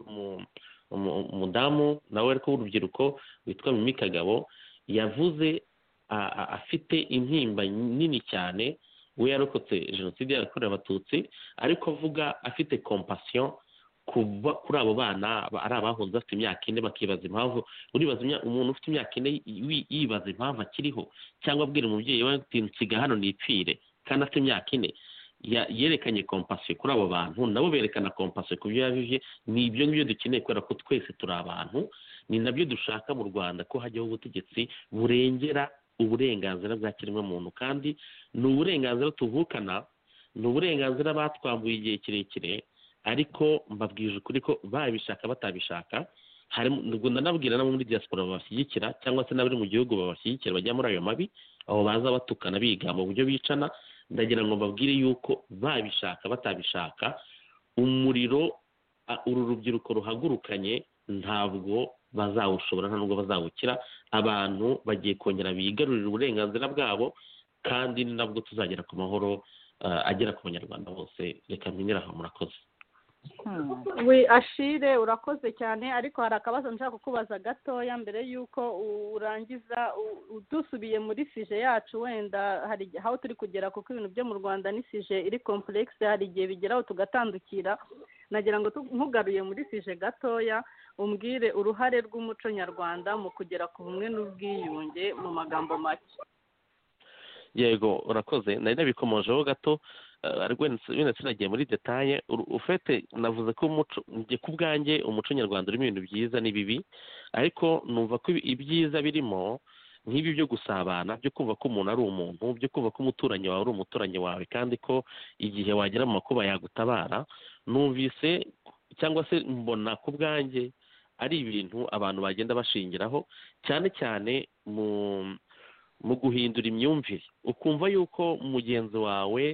umudamu nawe ariko w'urubyiruko witwa Mimi Kagabo yavuze afite intimba nini cyane, we yarokotse jenoside yakorewe abatutsi ariko avuga afite compassion kuri abo bana ari abahunze bafite imyaka 4 bakibaza impamvu. Uribaza umuntu ufite imyaka 4 yibaza impamvu akiriho, cyangwa abwira umubyeyi we ati nsiga hano nipfire kandi afite imyaka 4. Yerekanye compassion kuri abo bantu, nabo berekana compassion ku byo yabivye. Ni ibyo ngibyo dukeneye kubera ko twese turi abantu, ni nabyo dushaka mu Rwanda ko hajyaho ubutegetsi burengera uburenganzira bwa kiremwamuntu, kandi ni uburenganzira tuvukana, ni uburenganzira batwambuye igihe kirekire, ariko mbabwije ukuri ko babishaka batabishaka. Ubwo ndanabwira nabo muri diaspora babashyigikira cyangwa se n'abari mu gihugu babashyigikira bajya muri ayo mabi, aho baza batukana biga mu buryo bicana. Ndagira ngo mbabwire yuko babishaka batabishaka umuriro uru rubyiruko ruhagurukanye ntabwo bazawushobora, nta nubwo bazawukira. Abantu bagiye kongera bigarurira uburenganzira bwabo, kandi nabwo tuzagera ku mahoro agera ku banyarwanda bose. Reka mpinira aho, murakoze. we Ashire urakoze cyane, ariko hari akabazo nshaka kukubaza gatoya mbere y'uko urangiza. Dusubiye muri sije yacu, wenda hari aho turi kugera kuko ibintu byo mu Rwanda ni sije iri complexe, hari igihe bigeraho tugatandukira. Nagira ngo nkugaruye muri sije gatoya umbwire uruhare rw'umuco nyarwanda mu kugera ku bumwe n'ubwiyunge mu magambo make. Yego urakoze, nari nabikomojeho gato ariko wenda sinagiye muri detaye. Ufite navuze ko umuco ngiye ku bwanjye umuco nyarwanda urimo ibintu byiza n'ibibi, ariko numva ko ibyiza birimo nk'ibi byo gusabana, byo kumva ko umuntu ari umuntu, byo kumva ko umuturanyi wawe ari umuturanyi wawe, kandi ko igihe wagera mu makuba yagutabara. Numvise cyangwa se mbona ku bwanjye ari ibintu abantu bagenda bashingiraho, cyane cyane mu guhindura imyumvire, ukumva yuko mugenzi wawe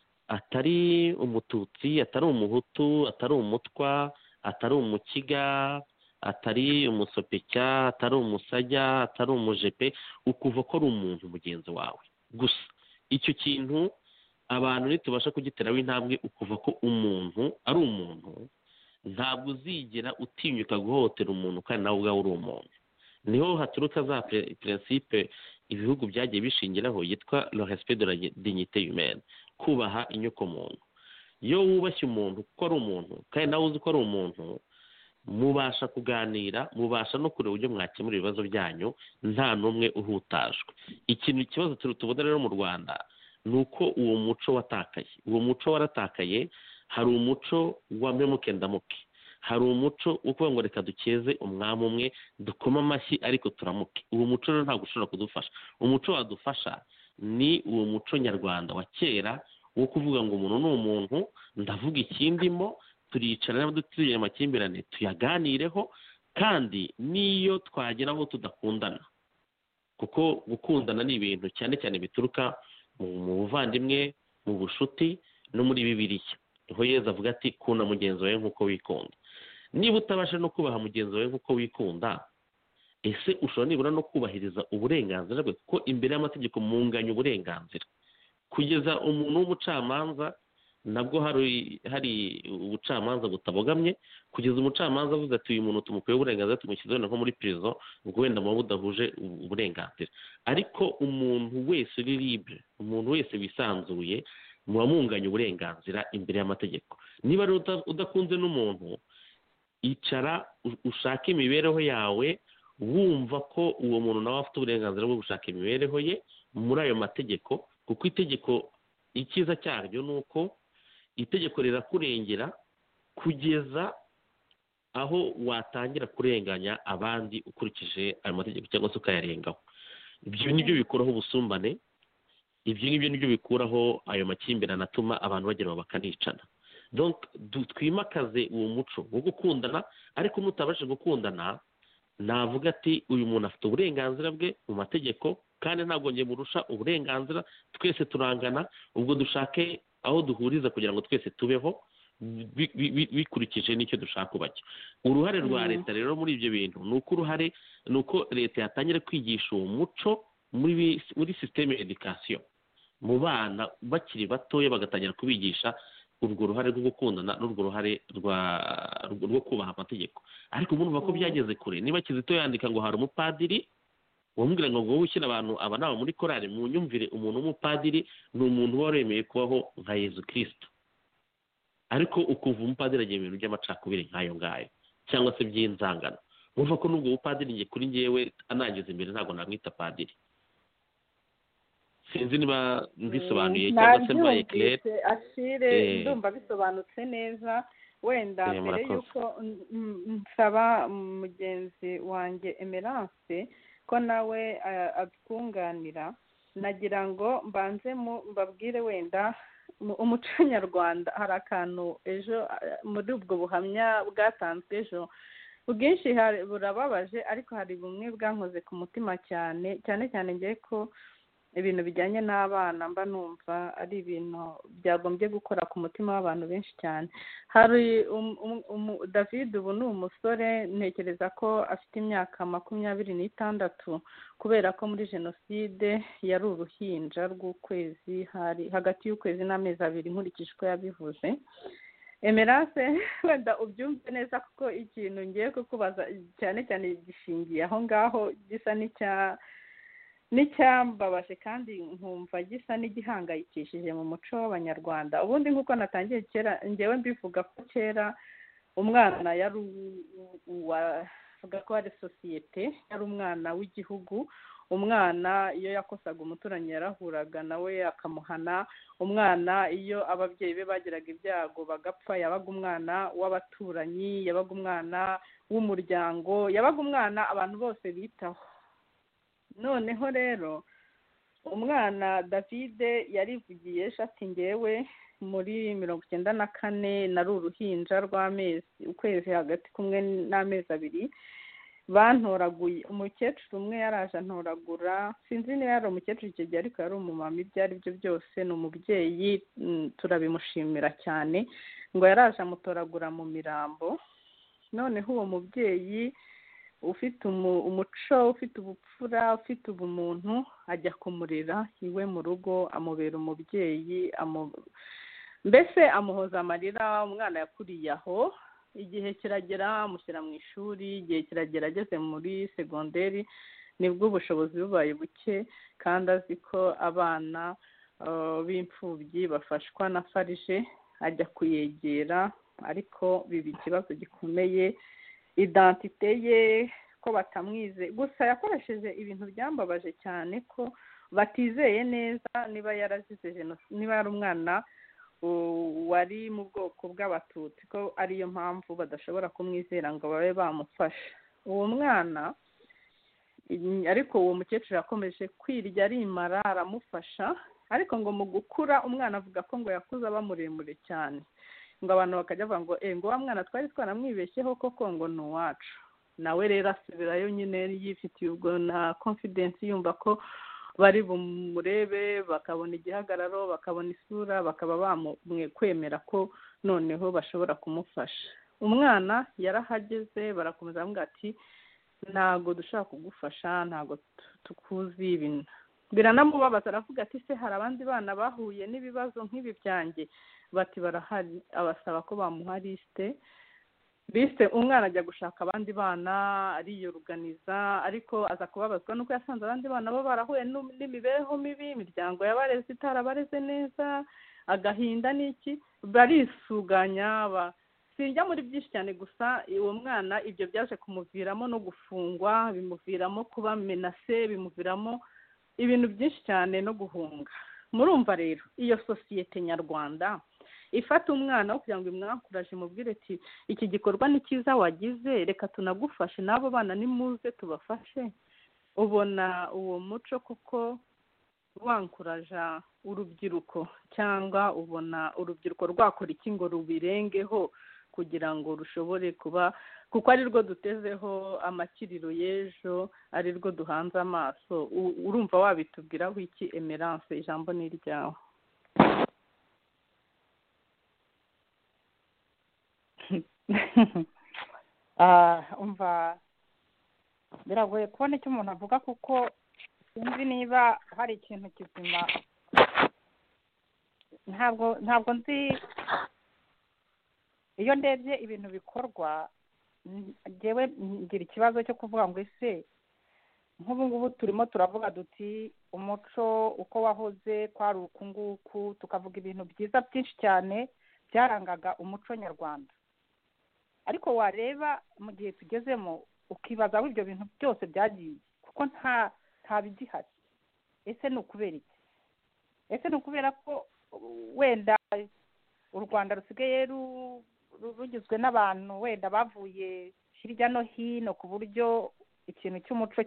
atari umututsi, atari umuhutu, atari umutwa, atari umukiga, atari umusopeka, atari umusajya, atari umujepe, ukuva ko ari umuntu mugenzi wawe gusa. Icyo kintu abantu nitubasha kugiteraho intambwe, ukuva ko umuntu ari umuntu, ntabwo uzigera utinyuka guhohotera umuntu kandi nawe ubwawe uri umuntu. Niho haturuka za principe ibihugu byagiye bishingiraho yitwa le respect de la dignité humaine, kubaha inyokomuntu. Iyo wubashye umuntu kuko ari umuntu kandi nawe uzi ko ari umuntu, mubasha kuganira, mubasha no kureba uburyo mwakemura ibibazo byanyu nta n'umwe uhutajwe. Ikibazo tubona rero mu Rwanda ni uko uwo muco watakaye. Uwo muco waratakaye. Hari umuco wa mpemuke ndamuke, hari umuco wo kuvuga ngo reka dukeze umwami umwe, dukoma amashyi ariko turamuke. Uwo muco rero ntabwo ushobora kudufasha. Umuco wadufasha ni uwo muco nyarwanda wa kera wo kuvuga ngo umuntu ni umuntu, ndavuga ikindimo, turicara n'abadutiriye amakimbirane tuyaganireho, kandi n'iyo twagera aho tudakundana, kuko gukundana ni ibintu cyane cyane bituruka mu buvandimwe, mu bushuti no muri Bibiliya. Niho Yezu avuga ati kunda mugenzi wawe nk'uko wikunda. Niba utabasha no kubaha mugenzi wawe nk'uko wikunda, ese ushobora nibura no kubahiriza uburenganzira bwe? Kuko imbere y'amategeko munganya uburenganzira. Kugeza umuntu w'umucamanza nabwo hari ubucamanza butabogamye, kugeza umucamanza avuze ati uyu muntu tumukuye uburenganzira, tumushyize nko muri prison, ubwo wenda muba budahuje uburenganzira. Ariko umuntu wese uri libre, umuntu wese wisanzuye, muba munganya uburenganzira imbere y'amategeko. Niba rero udakunze n'umuntu, icara ushaka imibereho yawe wumva ko uwo muntu nawe afite uburenganzira bwo gushaka imibereho ye muri ayo mategeko, kuko itegeko icyiza cyaryo ni uko itegeko rirakurengera kugeza aho watangira kurenganya abandi ukurikije ayo mategeko cyangwa se ukayarengaho. Ibyo nibyo bikuraho ubusumbane, ibyo ngibyo nibyo bikuraho ayo makimbirane atuma abantu bageraho bakanicana. Donc twimakaze uwo muco wo gukundana, ariko nutabasha gukundana, navuga ati uyu muntu afite uburenganzira bwe mu mategeko kandi ntabwo ngiye murusha uburenganzira, twese turangana. Ubwo dushake aho duhuriza kugira ngo twese tubeho, bikurikije n'icyo dushaka kubaka. Uruhare rwa leta rero muri ibyo bintu ni uko leta yatangira kwigisha uwo muco muri systeme education mu bana bakiri batoya, bagatangira kubigisha urwo ruhare rwo gukundana n'urwo ruhare rwo kubaha amategeko. Ariko murumva ko byageze kure. Niba Kizito yandika ngo hari umupadiri wamubwira ngo wowe ushyira abantu aba nabo muri korali, mu nyumvire umuntu w'umupadiri ni umuntu waremeye kubaho nka Yezu Kristo. Ariko ukuva umupadiri agiye mu bintu by'amacakubiri nk'ayo ngayo cyangwa se by'inzangano, murumva ko n'ubwo bupadiri kuri njyewe anageze imbere ntabwo namwita padiri. Sinzi niba mbisobanuye cyangwa se mbaye claire. Ashire ndumva bisobanutse neza. Wenda mbere yuko nsaba mugenzi wanjye Emerance ko nawe atwunganira, nagira ngo mbanze mbabwire wenda umuco nyarwanda hari akantu ejo muri ubwo buhamya bwatanzwe ejo ubwinshi burababaje, ariko hari bumwe bwankoze ku mutima cyane cyane ngiye ko ibintu bijyanye n'abana mba numva ari ibintu byagombye gukora ku mutima w'abantu benshi cyane. Hari David, ubu ni umusore, ntekereza ko afite imyaka 26, kubera ko muri jenoside yari uruhinja rw'ukwezi, hari hagati y'ukwezi n'amezi 2 nkurikije uko yabivuze. Emerance, wenda ubyumve neza kuko ikintu ngiye kukubaza cyane gishingiye aho ngaho gisa n'icyambabaje kandi nkumva gisa n'igihangayikishije mu muco w'abanyarwanda. Ubundi nk'uko natangiye kera ngewe mbivuga ko kera umwana yari ko ari sosiyete, yari umwana w'igihugu. Umwana iyo yakosaga umuturanyi yarahuraga nawe akamuhana. Umwana iyo ababyeyi be bagiraga ibyago bagapfa yabaga umwana w'abaturanyi, yabaga umwana w'umuryango, yabaga umwana abantu bose bitaho. Noneho rero umwana David yarivugiye ati ngewe muri 1994 nari uruhinja ukwezi hagati kumwe n'amezi 2, bantoraguye. Umukecuru umwe yaraje antoragura, sinzi niba yari umukecuru icyo gihe ariko yari umumama, ibyo ari byo byose ni umubyeyi, turabimushimira cyane, ngo yaraje amutoragura mu mirambo. Noneho uwo mubyeyi ufite umuco, ufite ubupfura, ufite ubumuntu, ajya kumurera iwe mu rugo, amubera umubyeyi, mbese amuhoza amarira. Umwana yakuriye aho, igihe kiragera amushyira mu ishuri, igihe kiragera ageze muri segonderi nibwo ubushobozi bubaye buke, kandi azi ko abana b'imfubyi bafashwa na farije, ajya kuyegera, ariko biba ikibazo gikomeye. Identite ye ko batamwize, gusa yakoresheje ibintu byambabaje cyane ko batizeye neza niba yarazize jenoside, niba yari umwana wari mu bwoko bw'abatutsi, ko ariyo mpamvu badashobora kumwizera ngo babe bamufasha uwo mwana. Ariko uwo mukecuru yakomeje kwirya arimara, aramufasha, ariko ngo mu gukura umwana avuga ko ngo yakuze aba muremure cyane, ngo abantu bakajya bavuga ngo ngo wa mwana twari twaramwibeshyeho koko ngo ni uwacu. Nawe rero asubirayo nyine yifitiye ubwo na confidence, yumva ko bari bumurebe, bakabona igihagararo, bakabona isura, bakaba bamwekwemera ko noneho bashobora kumufasha. Umwana yarahageze, barakomeza bamubwira ati ntago dushaka kugufasha, ntago tukuzi. Ibintu biranamubabaza, aravuga ati se hari abandi bana bahuye n'ibibazo nk'ibi byanjye? Bati barahari. Abasaba ko bamuha liste. Umwana ajya gushaka abandi bana, ariyoruganiza, ariko aza kubabazwa nuko yasanze abandi bana bo barahuye n'imibereho mibi, imiryango yabareze itarabareze neza, agahinda n'iki, barisuganya. Sinjya muri byinshi cyane, gusa uwo mwana ibyo byaje kumuviramo no gufungwa, bimuviramo kuba menase, bimuviramo ibintu byinshi cyane no guhunga. Murumva rero iyo sosiyete nyarwanda ifata umwana wo kugira ngo imwakuraje, mubwire ati iki gikorwa ni cyiza wagize, reka tunagufashe, n'abo bana nimuze tubafashe. Ubona uwo muco kuko wankuraja urubyiruko, cyangwa ubona urubyiruko rwakora iki ngo rubirengeho kugira ngo rushobore kuba, kuko ari rwo dutezeho amakiriro y'ejo, ari rwo duhanze amaso. Urumva wabitubwiraho iki Emerance? Ijambo ni iryawe. umva biragoye kubona icyo umuntu avuga kuko sinzi niba hari ikintu kizima, ntabwo nzi. Iyo ndebye ibintu bikorwa njyewe ngira ikibazo cyo kuvuga ngo ese nk'ubu ngubu turimo turavuga duti umuco uko wahoze kwari uku nguku, tukavuga ibintu byiza byinshi cyane byarangaga umuco nyarwanda, ariko wareba mu gihe tugezemo ukibaza aho ibyo bintu byose byagiye kuko nta bigihari. Ese ni ukubera iki? Ese ni ukubera ko wenda u Rwanda rusigaye rugizwe n'abantu wenda bavuye hirya no hino ku buryo ikintu cy'umuco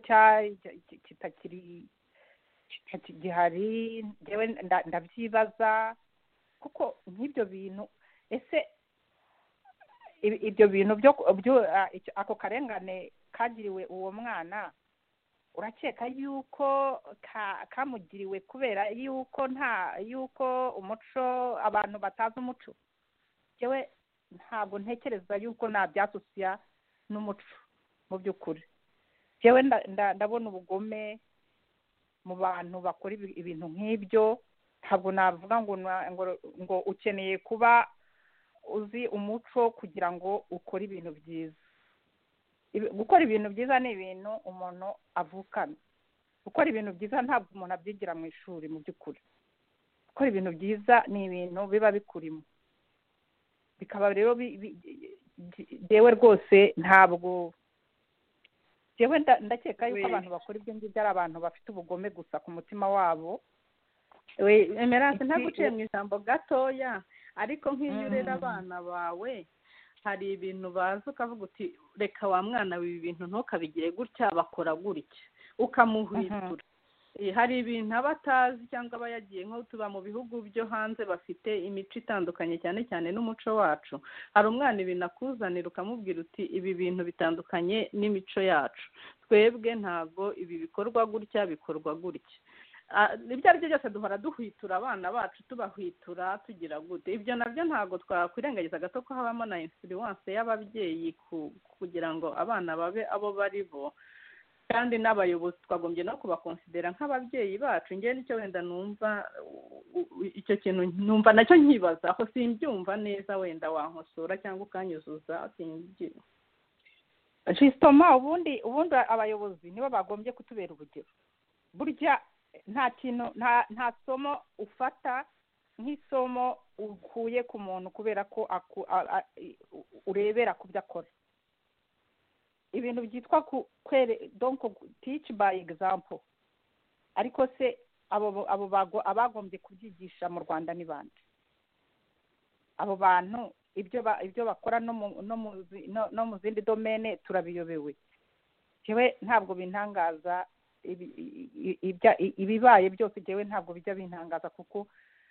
kitakigihari? njyewe ndabyibaza kuko nk'ibyo bintu, ese ibyo bintu ako karengane kagiriwe uwo mwana urakeka yuko kamugiriwe kubera yuko umuco, abantu batazi umuco? njyewe ntabwo ntekereza yuko nabyasosiya n'umuco mu by'ukuri. njyewe ndabona ubugome mu bantu bakora ibintu nk'ibyo. ntabwo navuga ngo ukeneye kuba uzi umuco kugira ngo ukore ibintu byiza. Gukora ibintu byiza ni ibintu umuntu avukana. Gukora ibintu byiza ntabwo umuntu abyigira mu ishuri mu by'ukuri. Gukora ibintu byiza ni ibintu biba bikurimo, bikaba rero jewe rwose ntabwo, jewe ndakeka yuko abantu bakora ibyo ngibyo ari abantu bafite ubugome gusa ku mutima wabo. Emerance, ntaguciye mu ijambo gatoya, ariko nk'iyo urera abana bawe hari ibintu baza ukavuga uti reka wa mwana w'ibi bintu ntukabigire gutya, bakora gutya, ukamuhwitura. Hari ibintu aba atazi cyangwa aba yagiye nko tuba mu bihugu byo hanze bafite imico itandukanye cyane cyane n'umuco wacu. Hari umwana ibintu akuzanira ukamubwira uti ibi bintu bitandukanye n'imico yacu, twebwe ntabwo ibi bikorwa gutya, bikorwa gutya. Ibyo ari byo byose duhora duhwitura abana bacu, tubahwitura tugira gute. Ibyo nabyo ntabwo twakwirengagiza gato ko habamo na influence y'ababyeyi kugira ngo abana babe abo bari bo, kandi n'abayobozi twagombye no kubakonsidera nk'ababyeyi bacu. Njyewe nicyo wenda numva, icyo kintu numva nacyo nkibaza aho simbyumva neza, wenda wankosora cyangwa ukanyuzuza. Justement ubundi abayobozi nibo bagombye kutubera urugero. Burya nta kintu, nta somo ufata nk'isomo ukuye ku muntu kubera ko urebera ku byo akora. Ibintu byitwa donc teach by example, ariko se abagombye kubyigisha mu Rwanda ni bande? Abo bantu ibyo bakora no mu zindi domene turabiyobewe. Jewe ntabwo bintangaza ibibaye byose, jewe ntabwo bijya bintangaza kuko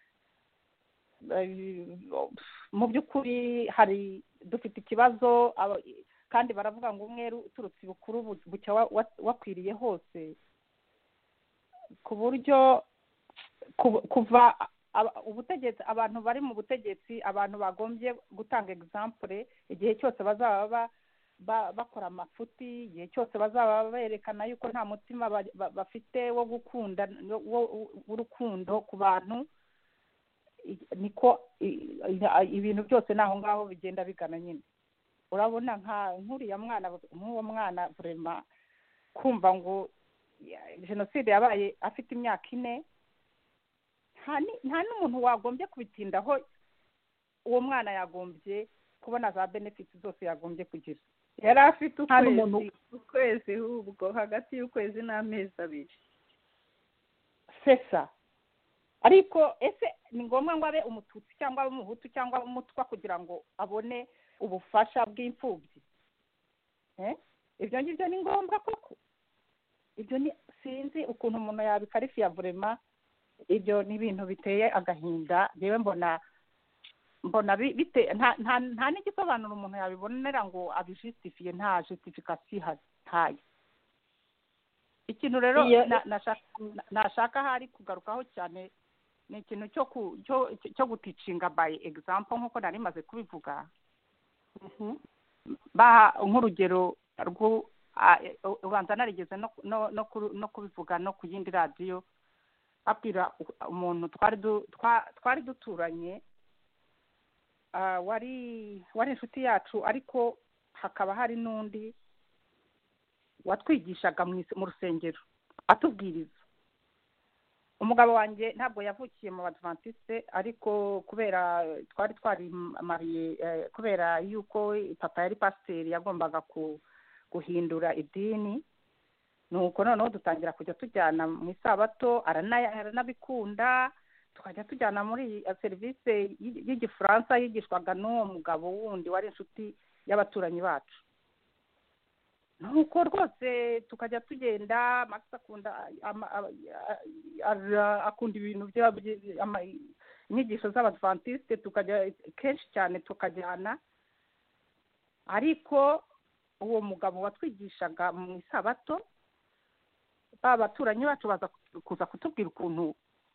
mu by'ukuri dufite ikibazo, kandi baravuga ngo umweru uturutse ibukuru bucya wakwiriye hose, ku buryo kuva ubutegetsi, abantu bari mu butegetsi, abantu bagombye gutanga example igihe cyose bazaba bakora amafuti, igihe cyose bazaba berekana yuko nta mutima bafite wo gukunda, w'urukundo ku bantu, niko ibintu byose naho ngaho bigenda bigana nyine. Urabona nk'uriya mwana, nk'uwo mwana vraiment kumva ngo jenoside yabaye afite imyaka 4, nta n'umuntu wagombye kubitindaho. Uwo mwana yagombye kubona za benefits zose yagombye kugira. Yari afite ukwezi ahubwo hagati y'ukwezi n'amezi 2. Sesa. Ariko ese ni ngombwa ngo abe umututsi cyangwa abe umuhutu cyangwa umutwa kugira ngo abone ubufasha bw'imfubyi? Ibyo ngibyo ni ngombwa koko? Ibyo ni sinzi ukuntu umuntu yabikarifiya vraiment. Ibyo ni ibintu biteye agahinda. Yewe mbona bite nta n'igisobanuro umuntu yabibonera ngo abijustifie, nta justification ihari. Ikintu rero nashaka hari kugarukaho cyane ni ikintu cyo guticinga by example nk'uko nari maze kubivuga. baha nk'urugero ubanza narigeze no kubivuga no ku yindi radiyo, abwira umuntu twari duturanye, wari inshuti yacu, ariko hakaba hari n'undi watwigishaga mu rusengero atubwiriza. Umugabo wanjye ntabwo yavukiye mu Badventiste, ariko kubera twari mariye, kubera yuko papa yari pasiteri yagombaga guhindura idini, nuko noneho dutangira kujya tujyana mu isabato, aranabikunda, tukajya tujyana muri serivisi y'igifaransa yigishwaga n'uwo mugabo wundi wari inshuti y'abaturanyi bacu. Nuko rwose tukajya tugenda, Max akunda ibintu inyigisho z'Abadventiste, tukajya kenshi cyane tukajyana, ariko uwo mugabo watwigishaga mu isabato, abaturanyi bacu baza kuza kutubwira ukuntu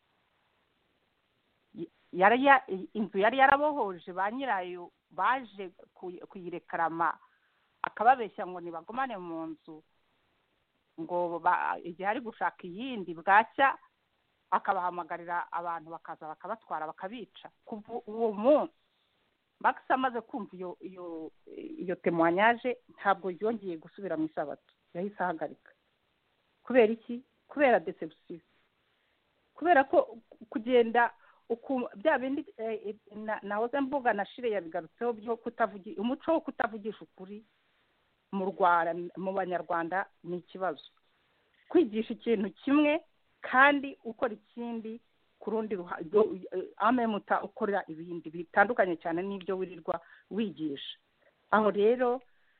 inzu yari yarabohoje ba nyirayo baje kuyirekarama, akababeshya ngo nibagumane mu nzu, ngo igihe ari gushaka iyindi, bwacya akabahamagarira abantu bakaza bakabatwara bakabica. Kuva uwo munsi Max amaze kumva iyo témoignage, ntabwo yongeye gusubira mu isabato, yahise ahagarika. Kubera iki? Kubera deception, kubera ko kugenda bya bindi nahoze mvuga na Shire yabigarutseho, byo umuco wo kutavugisha ukuri mu Rwanda, mu Banyarwanda ni ikibazo. Kwigisha ikintu kimwe kandi ukora ikindi ku rundi amemuta ukorera ibindi bitandukanye cyane n'ibyo wirirwa wigisha. Aho rero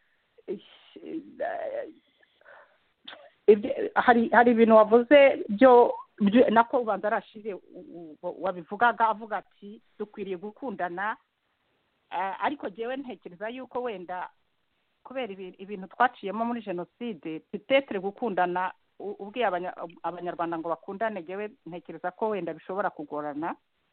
hari ibintu wavuze byo nako ubanza arashire wabivugaga, avuga ati dukwiriye gukundana, ariko jewe ntekereza yuko wenda kubera ibintu twaciyemo muri jenoside, pitetre gukundana ubwiye abanyarwanda ngo bakundane, jewe ntekereza ko wenda bishobora kugorana.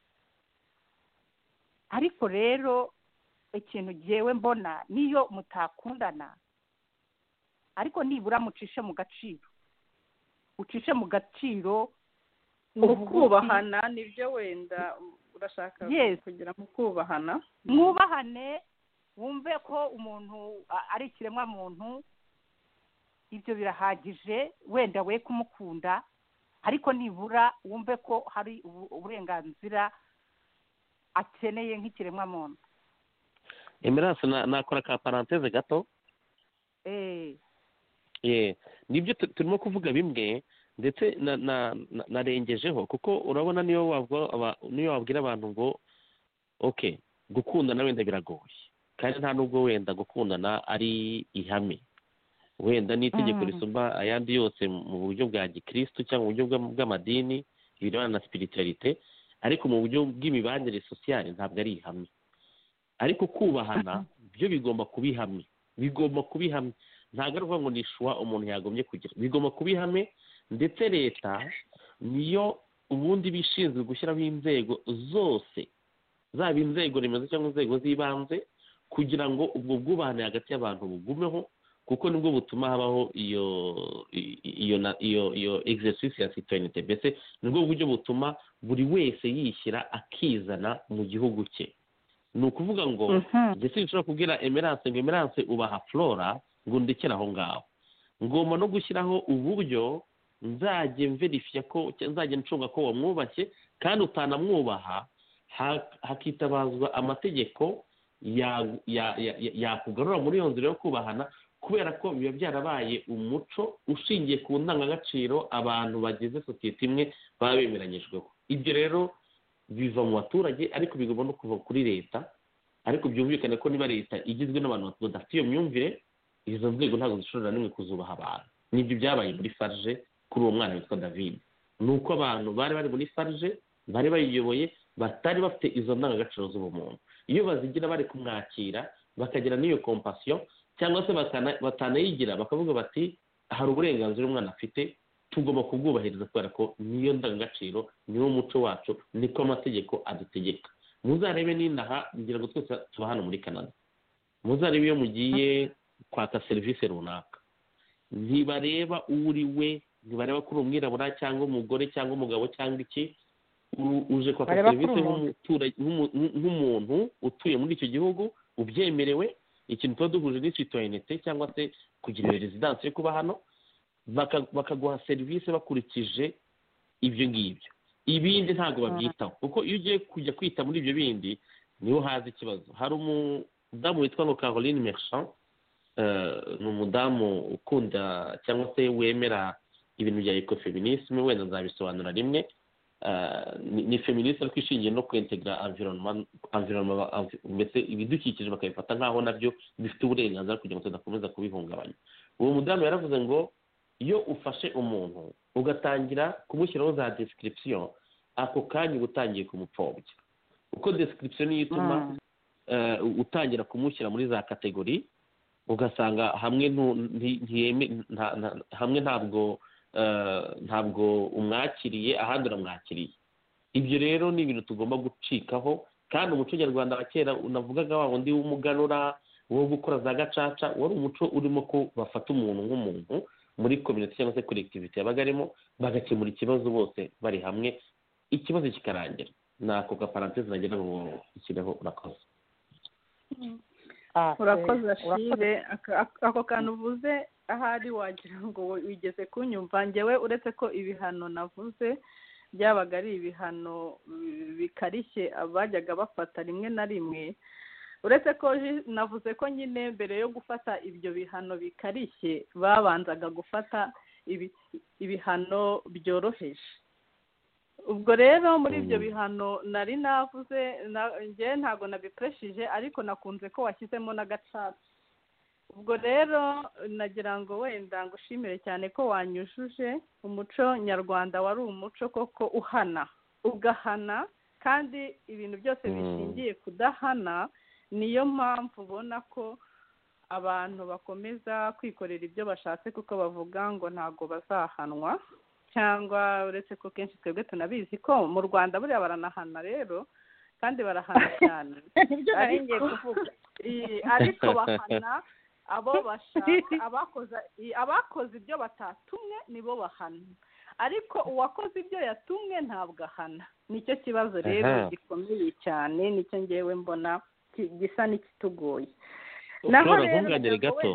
Ariko rero ikintu jewe mbona, niyo mutakundana, ariko nibura mucishe mu gaciro, ucishe mu gaciro, ukubahana. Nibyo wenda urashaka kugira mu kubahana, mwubahane, wumve ko umuntu ari ikiremwa muntu, ibyo birahagije. Wenda we kumukunda, ariko nibura wumve ko hari uburenganzira akeneye nk'ikiremwa muntu. Emerance, nakora ka parenthèse gato. Nibyo turimo kuvuga bimwe, ndetse narengejeho, kuko urabona niyo wabwira abantu ngo okay, gukundana wenda biragoye, kandi nta nubwo wenda gukundana ari ihame, wenda n'itegeko risumba ayandi yose mu buryo bwa gikristo cyangwa mu buryo bw'amadini birebana na spiritualité, ariko mu buryo bw'imibanire sociale ntabwo ari ihame. Ariko kubahana byo bigomba kuba ihame, ntabwo ari ukuvuga ngo ni ishwa umuntu yagombye kugira, bigomba kuba ihame. Ndetse leta niyo ubundi bishinzwe gushyiraho inzego zose, zaba inzego remezo cyangwa inzego z'ibanze, kugira ngo ubwo bwubahane hagati y'abantu bugumeho, kuko nibwo butuma habaho iyo exercice ya citoyenneté. Mbese nibwo buryo butuma buri wese yishyira akizana mu gihugu cye. Ni ukuvuga ngo ndetse nshobora kubwira Emerance ubaha Flora ngo ndekere aho ngaho, ngomba no gushyiraho uburyo nzajye mverifiya ko, nzajya ncunga ko wamwubashye, kandi utanamwubaha hakitabazwa amategeko yakugarura muri iyo nzira yo kubahana, kubera ko biba byarabaye umuco ushingiye ku ndangagaciro abantu bagize sosiyete imwe baba bemeranyijweho. Ibyo rero biva mu baturage, ariko bigomba no kuva kuri leta. Ariko byumvikane ko niba leta igizwe n'abantu badafite iyo myumvire, izo nzego ntabwo zishobora n'imwe kuzubaha abantu. Nibyo byabaye muri farge kuri uwo mwana witwa David. Ni uko abantu bari muri farge, bari bayiyoboye, batari bafite izo ndangagaciro z'ubumuntu. Iyo bazigira bari kumwakira, bakagira n'iyo compassion, cyangwa se batanayigira, bakavuga bati hari uburenganzira umwana afite, tugomba kubwubahiriza kubera ko niyo ndangagaciro, niwo muco wacu, niko amategeko adutegeka. Muzarebe n'inaha, ngira ngo twese tuba hano muri Canada, muzarebe iyo mugiye kwaka serivisi runaka, ntibareba uwo uri we, ntibareba ko uri umwirabura cyangwa umugore cyangwa umugabo cyangwa iki, uje kwaka serivisi nk'umuntu utuye muri icyo gihugu ubyemerewe, ikintu tuba duhuje n'isitoyenete cyangwa se kugira rezidansi yo kuba hano, bakaguha serivisi bakurikije ibyo ngibyo. Ibindi ntabwo babyitaho, kuko iyo ugiye kujya kwita muri ibyo bindi niho haza ikibazo. Hari umudamu witwa ngo Caroline Merchant, ni umudamu ukunda cyangwa se wemera ibintu bya ecofeminisme, wenda nzabisobanura rimwe. Ni feministe ariko ishingiye no kwintegra environment, mbese ibidukikije bakabifata nk'aho nabyo bifite uburenganzira kugira ngo tudakomeza kubihungabanya. Uwo mudamu yaravuze ngo iyo ufashe umuntu ugatangira kumushyiraho za description, ako kanya uba utangiye kumupfobya, kuko description niyo ituma utangira kumushyira muri za kategori, ugasanga hamwe ntabwo umwakiriye, ahandi uramwakiriye. Ibyo rero ni ibintu tugomba gucikaho, kandi umuco nyarwanda wa kera unavugaga wa wundi w'umuganura wo gukora za gacaca, wari umuco urimo ko bafata umuntu nk'umuntu muri community cyangwa se collectivity yabaga arimo, bagakemura ikibazo bose bari hamwe, ikibazo kikarangira. Nako gaparanteze nagira ngo ikireho. Urakoze. Urakoze Ashire. Ako kantu uvuze ahari wagira ngo wigeze kunyumva. Njyewe uretse ko ibihano navuze byabaga ari ibihano bikarishye abajyaga bafata rimwe na rimwe, uretse ko navuze ko nyine mbere yo gufata ibyo bihano bikarishye babanzaga gufata ibihano byoroheje. Ubwo rero muri ibyo bihano nari navuze, njye ntabwo nabipreshije, ariko nakunze ko washyizemo n'agacaca. Ubwo rero nagira ngo wenda ngushimire cyane ko wanyujuje umuco nyarwanda wari umuco koko uhana, ugahana, kandi ibintu byose bishingiye kudahana. Niyo mpamvu ubona ko abantu bakomeza kwikorera ibyo bashatse, kuko bavuga ngo ntabwo bazahanwa, cyangwa uretse ko kenshi twebwe tunabizi ko mu Rwanda buriya baranahana rero, kandi barahana cyane. Ariko bahana abo bashaka, abakoze ibyo batatumwe nibo bahana, ariko uwakoze ibyo yatumwe ntabwo ahana. Nicyo kibazo rero gikomeye cyane, nicyo ngewe mbona gisa n'ikitugoye. Naho rero gato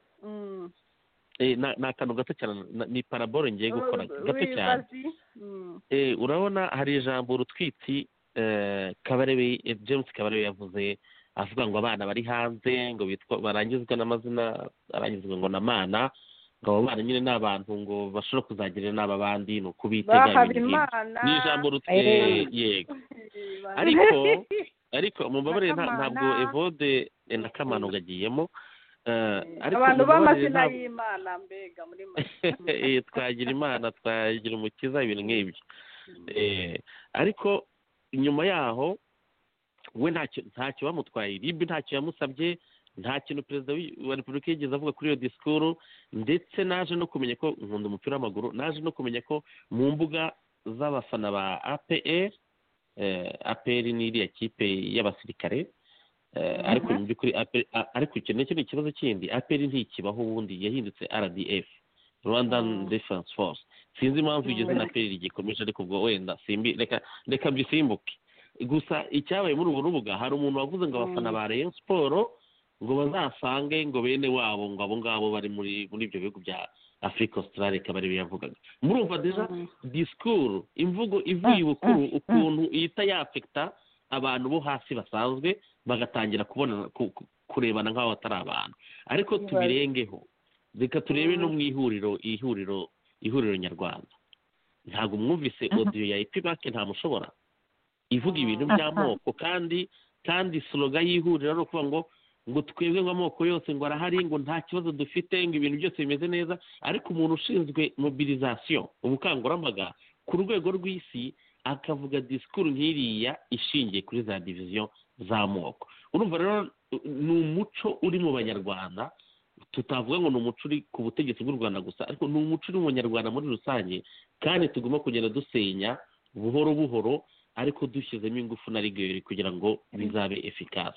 ni akantu gato cyane, ni parabole ngiye gukora gato cyane. Urabona hari ijambo Rutwitsi Kabarebe, James Kabarebe yavuze, avuga ngo abana bari hanze ngo barangizwa n'amazina, arangizwa ngo na mana, ngo abo bana nyine ni abantu ngo bashobora kuzagirira n'aba bandi, ni ukubitega ni ijambo yego. Ariko mumbabarire ntabwo Evode na Kamano gagiyemo, abantu b'amazina y'Imana mbega muri make twagira Imana, twagira Umukiza, ibintu nk'ibyo. Ariko nyuma yaho we ntacyo bamutwaye, RIB ntacyo yamusabye, nta kintu perezida wa repubulika yigeze avuga kuri iyo disikuru. Ndetse naje no kumenya ko, nkunda umupira w'amaguru, naje no kumenya ko mu mbuga z'abafana ba APR ni iriya kipe y'abasirikare, ariko mu by'ukuri ariko icyo ni ikibazo kindi. APR ntikibaho, ubundi yahindutse RDF, Rwandan Defense Force. Sinzi impamvu iryo zina APR rigikomeje, ariko ubwo wenda reka mbisimbuke. Gusa icyabaye muri ubu rubuga, hari umuntu wavuze ngo abafana ba Rayon Sport ngo bazasange ngo bene wabo, ngo abo ngabo bari muri ibyo bihugu bya Africa Australia, Kabarebe yavugaga. Murumva deja discours, imvugo ivuye ibukuru, ukuntu ihita yafekta abantu bo hasi basanzwe, bagatangira kurebana nk'aho batari abantu. Ariko tubirengeho, reka turebe no mu ihuriro nyarwanda. Ntabwo mwumvise audio ya Epibake nta mushobora ivuga ibintu by'amoko, kandi slogan y'ihuriro no kuvuga ngo twebwe ngo amoko yose ngo arahari, ngo nta kibazo dufite, ngo ibintu byose bimeze neza. Ariko umuntu ushinzwe mobilisation, ubukangurambaga ku rwego rw'isi, akavuga disikuru nk'iriya ishingiye kuri za division z'amoko. Urumva rero ni umuco uri mu banyarwanda, tutavuga ngo ni umuco uri ku butegetsi bw'u Rwanda gusa, ariko ni umuco uri mu banyarwanda muri rusange, kandi tugomba kugenda dusenya buhoro buhoro, ariko dushyizemo ingufu na rigori kugira ngo bizabe efikasi.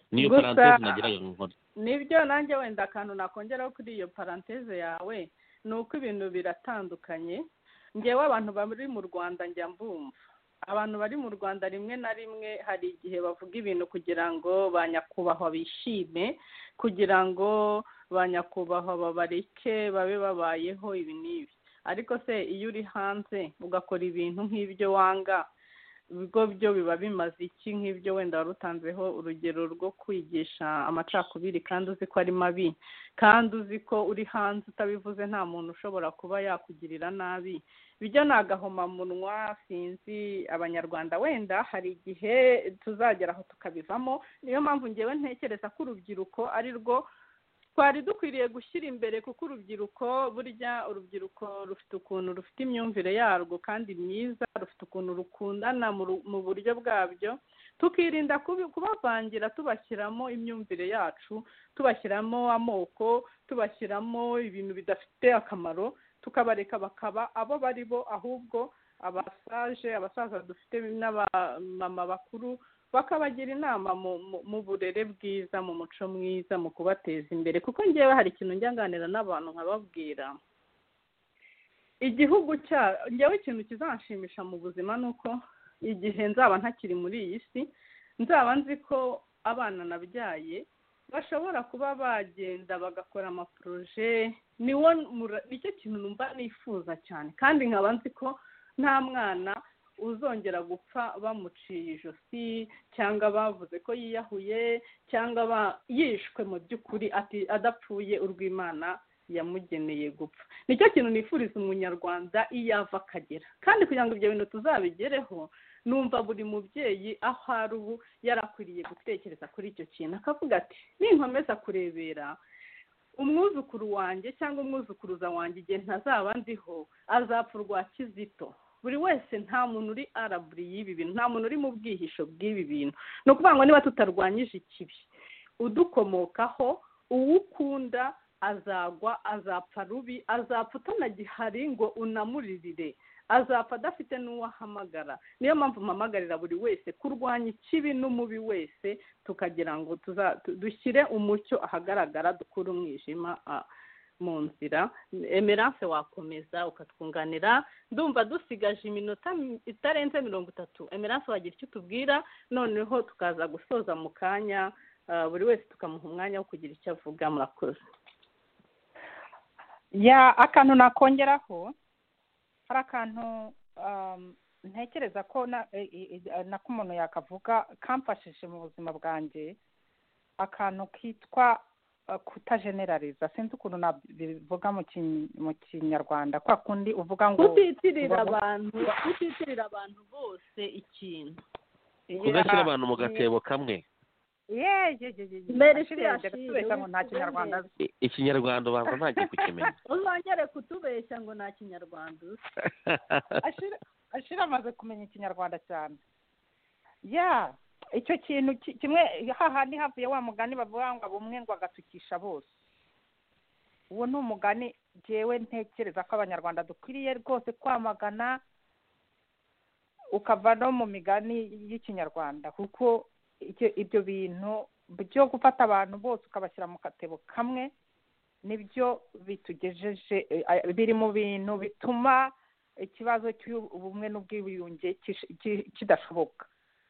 niyo Gusa- paranteze nagiraga nkora. nibyo nanjye wenda akantu nakongeraho kuri iyo paranteze yawe ni uko ibintu biratandukanye. ngewe abantu bari mu Rwanda njya mbumva abantu bari mu Rwanda rimwe na rimwe hari igihe bavuga ibintu kugira ngo ba nyakubahwa bishime, kugira ngo ba nyakubahwa babareke babe babayeho ibi n'ibi, ariko se iyo uri hanze ugakora ibintu nk'ibyo wanga ubwo byo biba bimaze iki? Nk'ibyo wenda wari utanzeho urugero rwo kwigisha amacakubiri kandi uzi ko ari mabi, kandi uzi ko uri hanze utabivuze nta muntu ushobora kuba yakugirira nabi. Bijya ni agahomamunwa. Sinzi abanyarwanda wenda hari igihe tuzageraho tukabivamo. Niyo mpamvu ngewe ntekereza ko urubyiruko ari rwo twari dukwiriye gushyira imbere, kuko urubyiruko burya urubyiruko rufite ukuntu rufite imyumvire yarwo kandi myiza, rufite ukuntu rukundana mu buryo bwabyo, tukirinda kubavangira tubashyiramo imyumvire yacu, tubashyiramo amoko, tubashyiramo ibintu bidafite akamaro, tukabareka bakaba abo bari bo, ahubwo abasaza dufite n'abamama bakuru bakabagira inama mu burere bwiza, mu muco mwiza, mu kubateza imbere. Kuko ngewe hari ikintu njya nganira n'abantu nkababwira, ngewe ikintu kizanshimisha mu buzima ni uko igihe nzaba ntakiri muri iyi si, nzaba nzi ko abana nabyaye bashobora kuba bagenda bagakora amaporoje. Nicyo kintu numva nifuza cyane, kandi nkaba nzi ko nta mwana uzongera gupfa bamuciye ijosi, cyangwa bavuze ko yiyahuye, cyangwa yishwe mu by'ukuri adapfuye urw'Imana yamugeneye gupfa. Nicyo kintu nifuriza umunyarwanda iyo ava akagera, kandi kugira ngo ibyo bintu tuzabigereho numva buri mubyeyi aho ari ubu yarakwiriye gutekereza kuri icyo kintu, akavuga ati ninkomeza kurebera umwuzukuru wanjye cyangwa umwuzukuruza wanjye igihe ntazaba ndiho azapfa urwa Kizito. Buri wese, nta muntu uri araburi y'ibi bintu, nta muntu uri mu bwihisho bw'ibi bintu. Ni ukuvuga ngo niba tutarwanyije ikibi, udukomokaho uwo ukunda azagwa, azapfa rubi, azapfa utanagihari ngo unamuririre, azapfa adafite n'uwo ahamagara. Niyo mpamvu mpamagarira buri wese kurwanya ikibi n'umubi wese, tukagira ngo dushyire umucyo ahagaragara, dukure umwijima mu nzira. Emerance, wakomeza ukatwunganira? Ndumva dusigaje iminota itarenze 30. Emerance, wagira icyo tubwira, noneho tukaza gusoza mu kanya, buri wese tukamuha umwanya wo kugira icyo avuga. Murakoze. Akantu nakongeraho, hari akantu ntekereza ko nako umuntu yakavuga kamfashije mu buzima bwanjye, akantu kitwa kutajeneraliza. Sinzi ukuntu nabivuga mu kinyarwanda, kwa kundi uvuga ngo kutitirira abantu bose ikintu, kugashyira abantu mu gatebo kamwe. Tubeshya ngo nta kinyarwanda azi. Ikinyarwanda ubanza ntagiye kukimenya. uzongere kutubeshya ngo nta kinyarwanda uzi. Ashira amaze kumenya ikinyarwanda cyane. Icyo kintu kimwe, hahandi havuye wa mugani bavuga ngo abumwe ngo agatukisha bose. Uwo ni umugani jewe ntekereza ko abanyarwanda dukwiriye rwose kwamagana, ukava no mu migani y'ikinyarwanda, kuko ibyo bintu byo gufata abantu bose ukabashyira mu katebo kamwe nibyo bitugejeje, biri mu bintu bituma ikibazo cy'ubumwe n'ubwiyunge kidashoboka.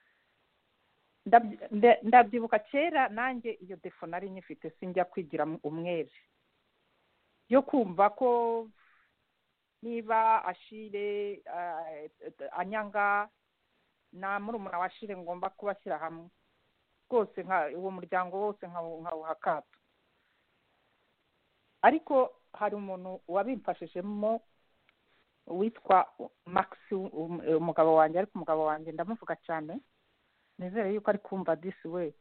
Ndabyibuka kera nanjye iyo defo nari nyifite, sinjya kwigira umwere, yo kumva ko niba Ashire anyanga na murumuna wa Ashire ngomba kubashyira hamwe rwose, uwo muryango wose nkawuha akato. Ariko hari umuntu wabimfashijemo witwa Max, umugabo wanjye, ariko umugabo wanjye ndamuvuga cyane, nizere yuko ari kumva this way.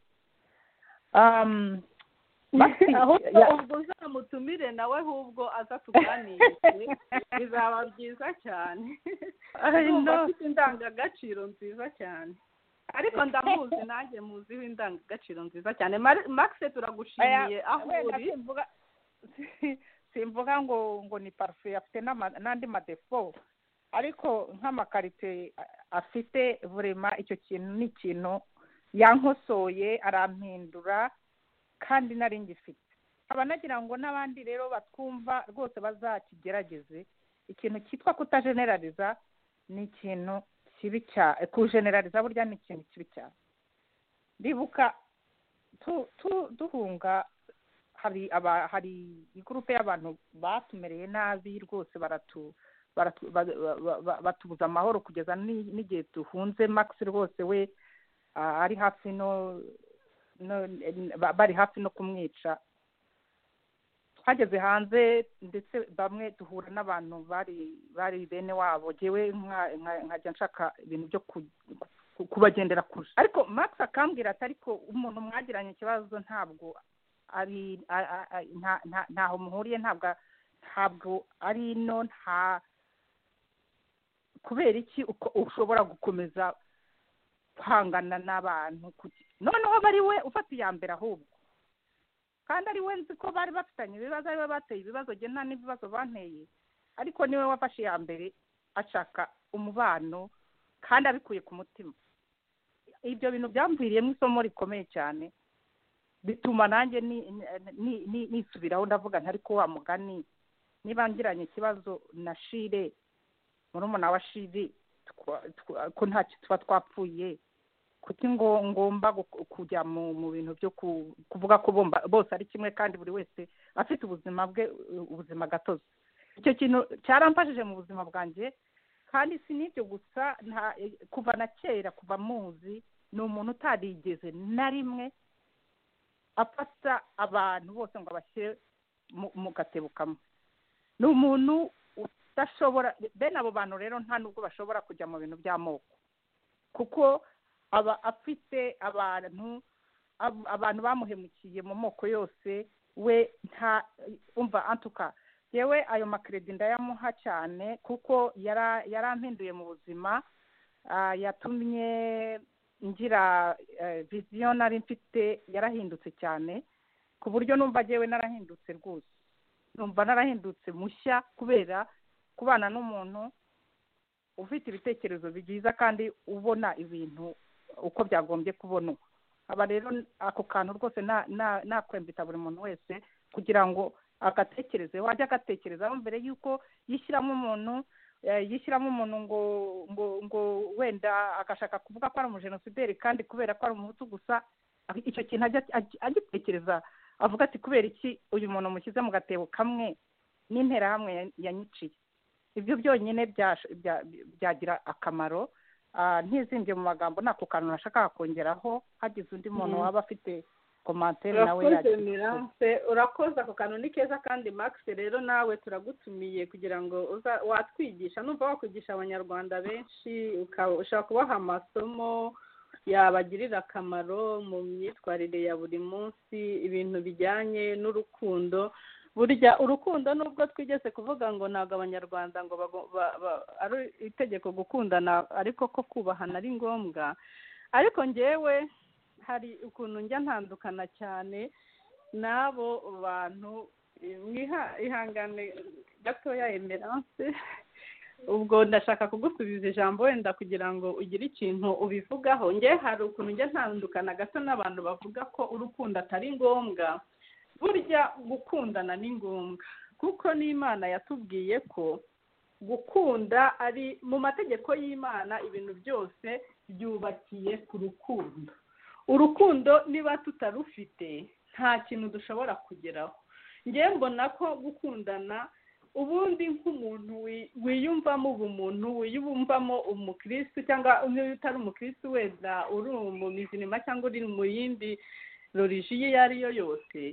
ubwo uzamutumire nawe ahubwo aza tuganire, bizaba byiza cyane. Afite indangagaciro nziza cyane, ariko ndamuzi, nanjye muziho indangagaciro nziza cyane. Max, turagushimiye aho uri. Simvuga ngo ni parfait, afite n'andi madefo, ariko nk'amakarite afite burema, icyo kintu ni ikintu yankosoye arampindura kandi nari ngifite. Aba nagira ngo n'abandi rero batwumva rwose bazakigerageze. Ikintu cyitwa kutajeneraliza ni ikintu kibi cyane. Kujeneraliza burya ni ikintu kibi cyane. Ndibuka duhunga hari igurupe y'abantu batumereye nabi rwose batubuza amahoro kugeza n'igihe duhunze. Max rwose we ari hafi bari hafi no kumwica. Twageze hanze ndetse bamwe duhura n'abantu bari bene wabo, jewe nkajya nshaka ibintu byo kubagendera kure. Ariko Max akambwira ati ariko umuntu mwagiranye ikibazo ntabwo ari ntaho muhuriye, ntabwo ari no nta kubera iki ushobora gukomeza guhangana n'abantu. Noneho bari we ufata iya mbere ahubwo, kandi ari we nzi ko bari bafitanye ibibazo, ari we bateye ibibazo, nge nta n'ibibazo banteye, ariko niwe wafashe iya mbere ashaka umubano kandi abikuye ku mutima. Ibyo bintu byamviriyemo isomo rikomeye cyane, bituma nanjye nisubiraho ndavuga ntari ko wa mugani niba ngiranye ikibazo na Shire murumuna wa Shire ko ntacyo tuba twapfuye, kuki ngomba kujya mu bintu byo kuvuga ko bose ari kimwe kandi buri wese afite ubuzima bwe, ubuzima gatozi. Icyo kintu cyaramfashije mu buzima bwanjye, kandi si n'ibyo gusa, kuva na kera, kuva muzi, ni umuntu utarigeze na rimwe afata abantu bose ngo abashyire mu gatebo kamwe. Ni umuntu udashobora, bene abo bantu rero nta nubwo bashobora kujya mu bintu by'amoko, kuko aba afite abantu bamuhemukiye mu moko yose. We nta umva antuka yewe ayo makredi ndayamuha cyane, kuko yarampinduye mu buzima, yatumye ngira vision nari mfite yarahindutse cyane, ku buryo numva jewe narahindutse rwose, numva narahindutse mushya kubera kubana n'umuntu ufite ibitekerezo byiza kandi ubona ibintu uko byagombye kubona. Aba rero ako kantu rwose nakwembita buri muntu wese kugira ngo agatekereze, wajya agatekerezaho mbere y'uko yishyiramo umuntu ngo wenda agashaka kuvuga ko ari umujenosideri kandi kubera ko ari umuhutu gusa. Icyo kintu agitekereza avuga ati kubera iki uyu muntu mushyize mu gatebo kamwe n'interahamwe yanyiciye. Ibyo byonyine byagira akamaro. Ntizimbye mu magambo, nako kantu nashaka kongeraho, hagize undi muntu waba afite komantere nawe yagira. Urakoze, ako kantu ni keza. kandi Max rero nawe turagutumiye kugira ngo watwigisha, numva wakwigisha abanyarwanda benshi, ushobora kubaha amasomo yabagirira akamaro mu myitwarire ya buri munsi, ibintu bijyanye n'urukundo. Burya urukundo nubwo twigeze kuvuga ngo ntabwo abanyarwanda ngo ari itegeko gukundana, ariko ko kubahana ari ngombwa. Ariko njyewe hari ukuntu njya ntandukana cyane n'abo bantu. Ihangane gatoya Emerance, ubwo ndashaka kugusubiza ijambo wenda kugira ngo ugire ikintu ubivugaho. Njye hari ukuntu njya ntandukana gato n'abantu bavuga ko urukundo atari ngombwa. Burya gukundana ni ngombwa, kuko n'Imana yatubwiye ko gukunda ari mu mategeko y'Imana, ibintu byose byubakiye ku rukundo. Urukundo niba tutarufite nta kintu dushobora kugeraho. Njye mbona ko gukundana ubundi nk'umuntu wiyumvamo ubumuntu, wiyumvamo umukristo, cyangwa utari umukristo wenda uri mu mizima cyangwa uri mu yindi religiyo iyo ari yo yose,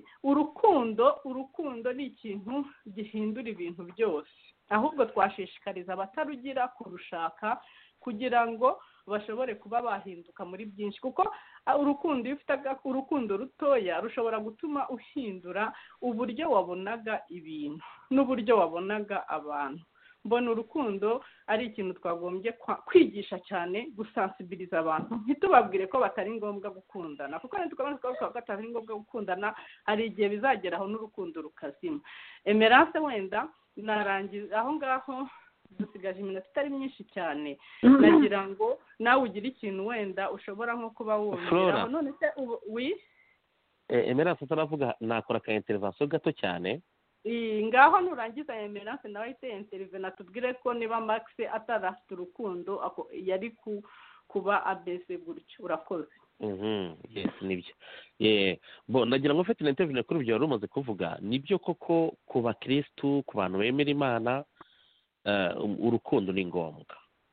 urukundo ni ikintu gihindura ibintu byose. Ahubwo twashishikariza abatarugira kurushaka kugira ngo bashobore kuba bahinduka muri byinshi, kuko urukundo, iyo ufite urukundo rutoya rushobora gutuma uhindura uburyo wabonaga ibintu n'uburyo wabonaga abantu. Mbona urukundo ari ikintu twagombye kwigisha cyane, gusensibiliza abantu, ntitubabwire ko batari ngombwa gukundana, kuko ntitubabwire ko batari ngombwa gukundana, hari igihe bizageraho n'urukundo rukazima. Emerance, wenda narangiza aho ngaho dusigaje iminota itari myinshi cyane nagira ngo nawe ugire ikintu wenda ushobora nko kuba wumviraho none se Emerance ataravuga nakora ka intervention gato cyane ngaho nurangiza Emerance nawe ite intervene atubwire ko niba Max atarafite urukundo yari kuba abese gutyo urakoze. Yes nibyo nagira ngo mfite intervene kuri ibyo rumaze kuvuga nibyo koko ku bakristu ku bantu bemera Imana urukundo ni ngombwa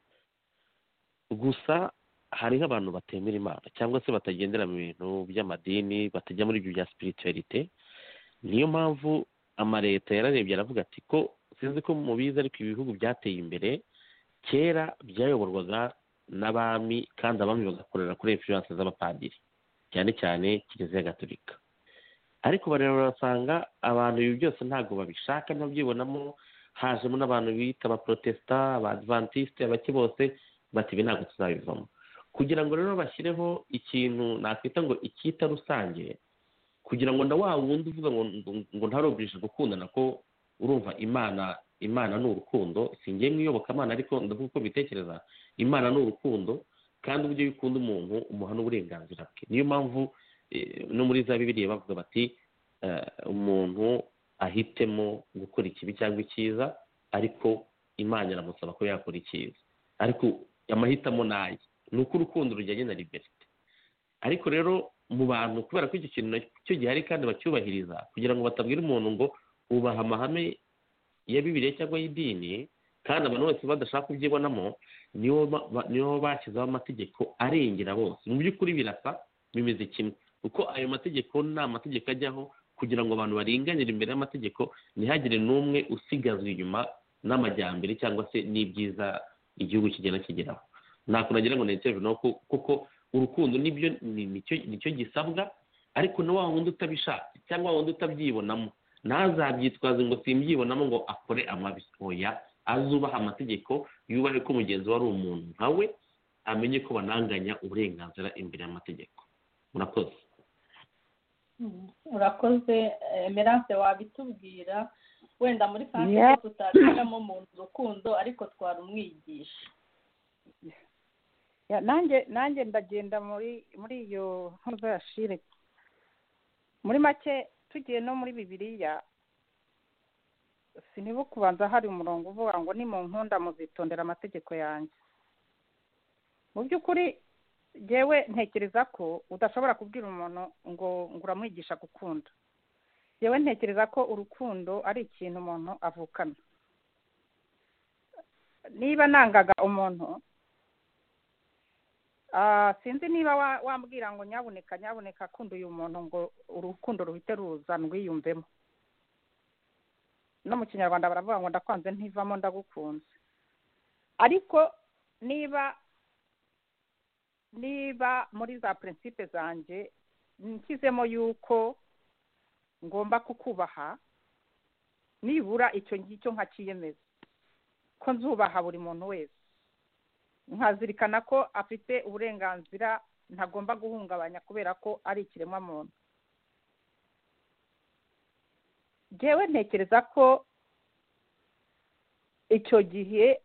gusa hariho abantu batemera Imana cyangwa se batagendera mu bintu by'amadini batajya muri ibyo bya spiritualite niyo mpamvu amaleta yararebye aravuga ati ko sinzi ko mubizi ariko ibihugu byateye imbere kera byayoborwaga n'abami kandi abami bagakorera kuri influence z'abapadiri cyane cyane Kiliziya Gatolika ariko barasanga abantu ibi byose ntabwo babishaka ntabyibonamo hajemo n'abantu bita abaprotesta abadventiste abaki bose bati ntabwo tuzabivamo kugira ngo rero bashyireho ikintu nakwita ngo icyita rusange kugira ngo nda wa wundi uvuga ngo ntarobishe gukundana ko urumva Imana ni urukundo singiye mwiyobokamana ariko ndavuga uko bitekereza Imana ni urukundo kandi uburyo ukunda umuntu umuha n'uburenganzira bwe niyo mpamvu no muri za Bibiliya bavuga bati umuntu ahitemo gukora ikibi cyangwa icyiza ariko Imana iramusaba ko yakora icyiza ariko amahitamo naye ni uko urukundo rujyanye na liberite ariko rero mu bantu kubera ko icyo kintu nacyo gihari kandi bacyubahiriza kugira ngo batabwira umuntu ngo ubaha amahame ya Bibiliya cyangwa y'idini kandi abantu bose badashaka kubyibonamo niyo bashyizeho amategeko arengera bose mu by'ukuri birasa bimeze kimwe kuko ayo mategeko ni amategeko ajyaho kugira ngo abantu baringanire imbere y'amategeko ntihagire n'umwe usigazwa inyuma n'amajyambere cyangwa se n'ibyiza igihugu kigenda kigeraho ntabwo nagira ngo neteje no kuko urukundo nicyo gisabwa ariko na wa wundi utabishaka cyangwa wa wundi utabyibonamo ntazabyitwaze ngo simbyibonamo ngo akore amabi oya azubaha amategeko yubahe ko mugenzi we ari umuntu nkawe amenye ko bananganya uburenganzira imbere y'amategeko murakoze urakoze Emerance wabitubwira wenda muri fantasy tutabigamo umuntu urukundo ariko twarumwigisha nanjye ndagenda muri iyo nkozo ya shire muri make tugiye no muri Bibiliya sinibuka kubanza hari umurongo uvuga ngo ni mu nkunda muzitondera amategeko yanjye mu by'ukuri jewe ntekereza ko udashobora kubwira umuntu ngo uramwigisha gukunda jewe ntekereza ko urukundo ari ikintu umuntu avukana niba nangaga umuntu sinzi niba wambwira ngo nyabuneka akunda uyu muntu ngo urukundo ruhite ruza rwiyumvemo no mu Kinyarwanda baravuga ngo ndakwanze ntivamo ndagukunze ariko niba muri za principe zanjye nkizemo yuko ngomba kukubaha nibura icyo ngicyo nkakiyemeza ko nzubaha buri muntu wese nkazirikana ko afite uburenganzira ntagomba guhungabanya kubera ko ari ikiremwamuntu jewe ntekereza ko icyo gihe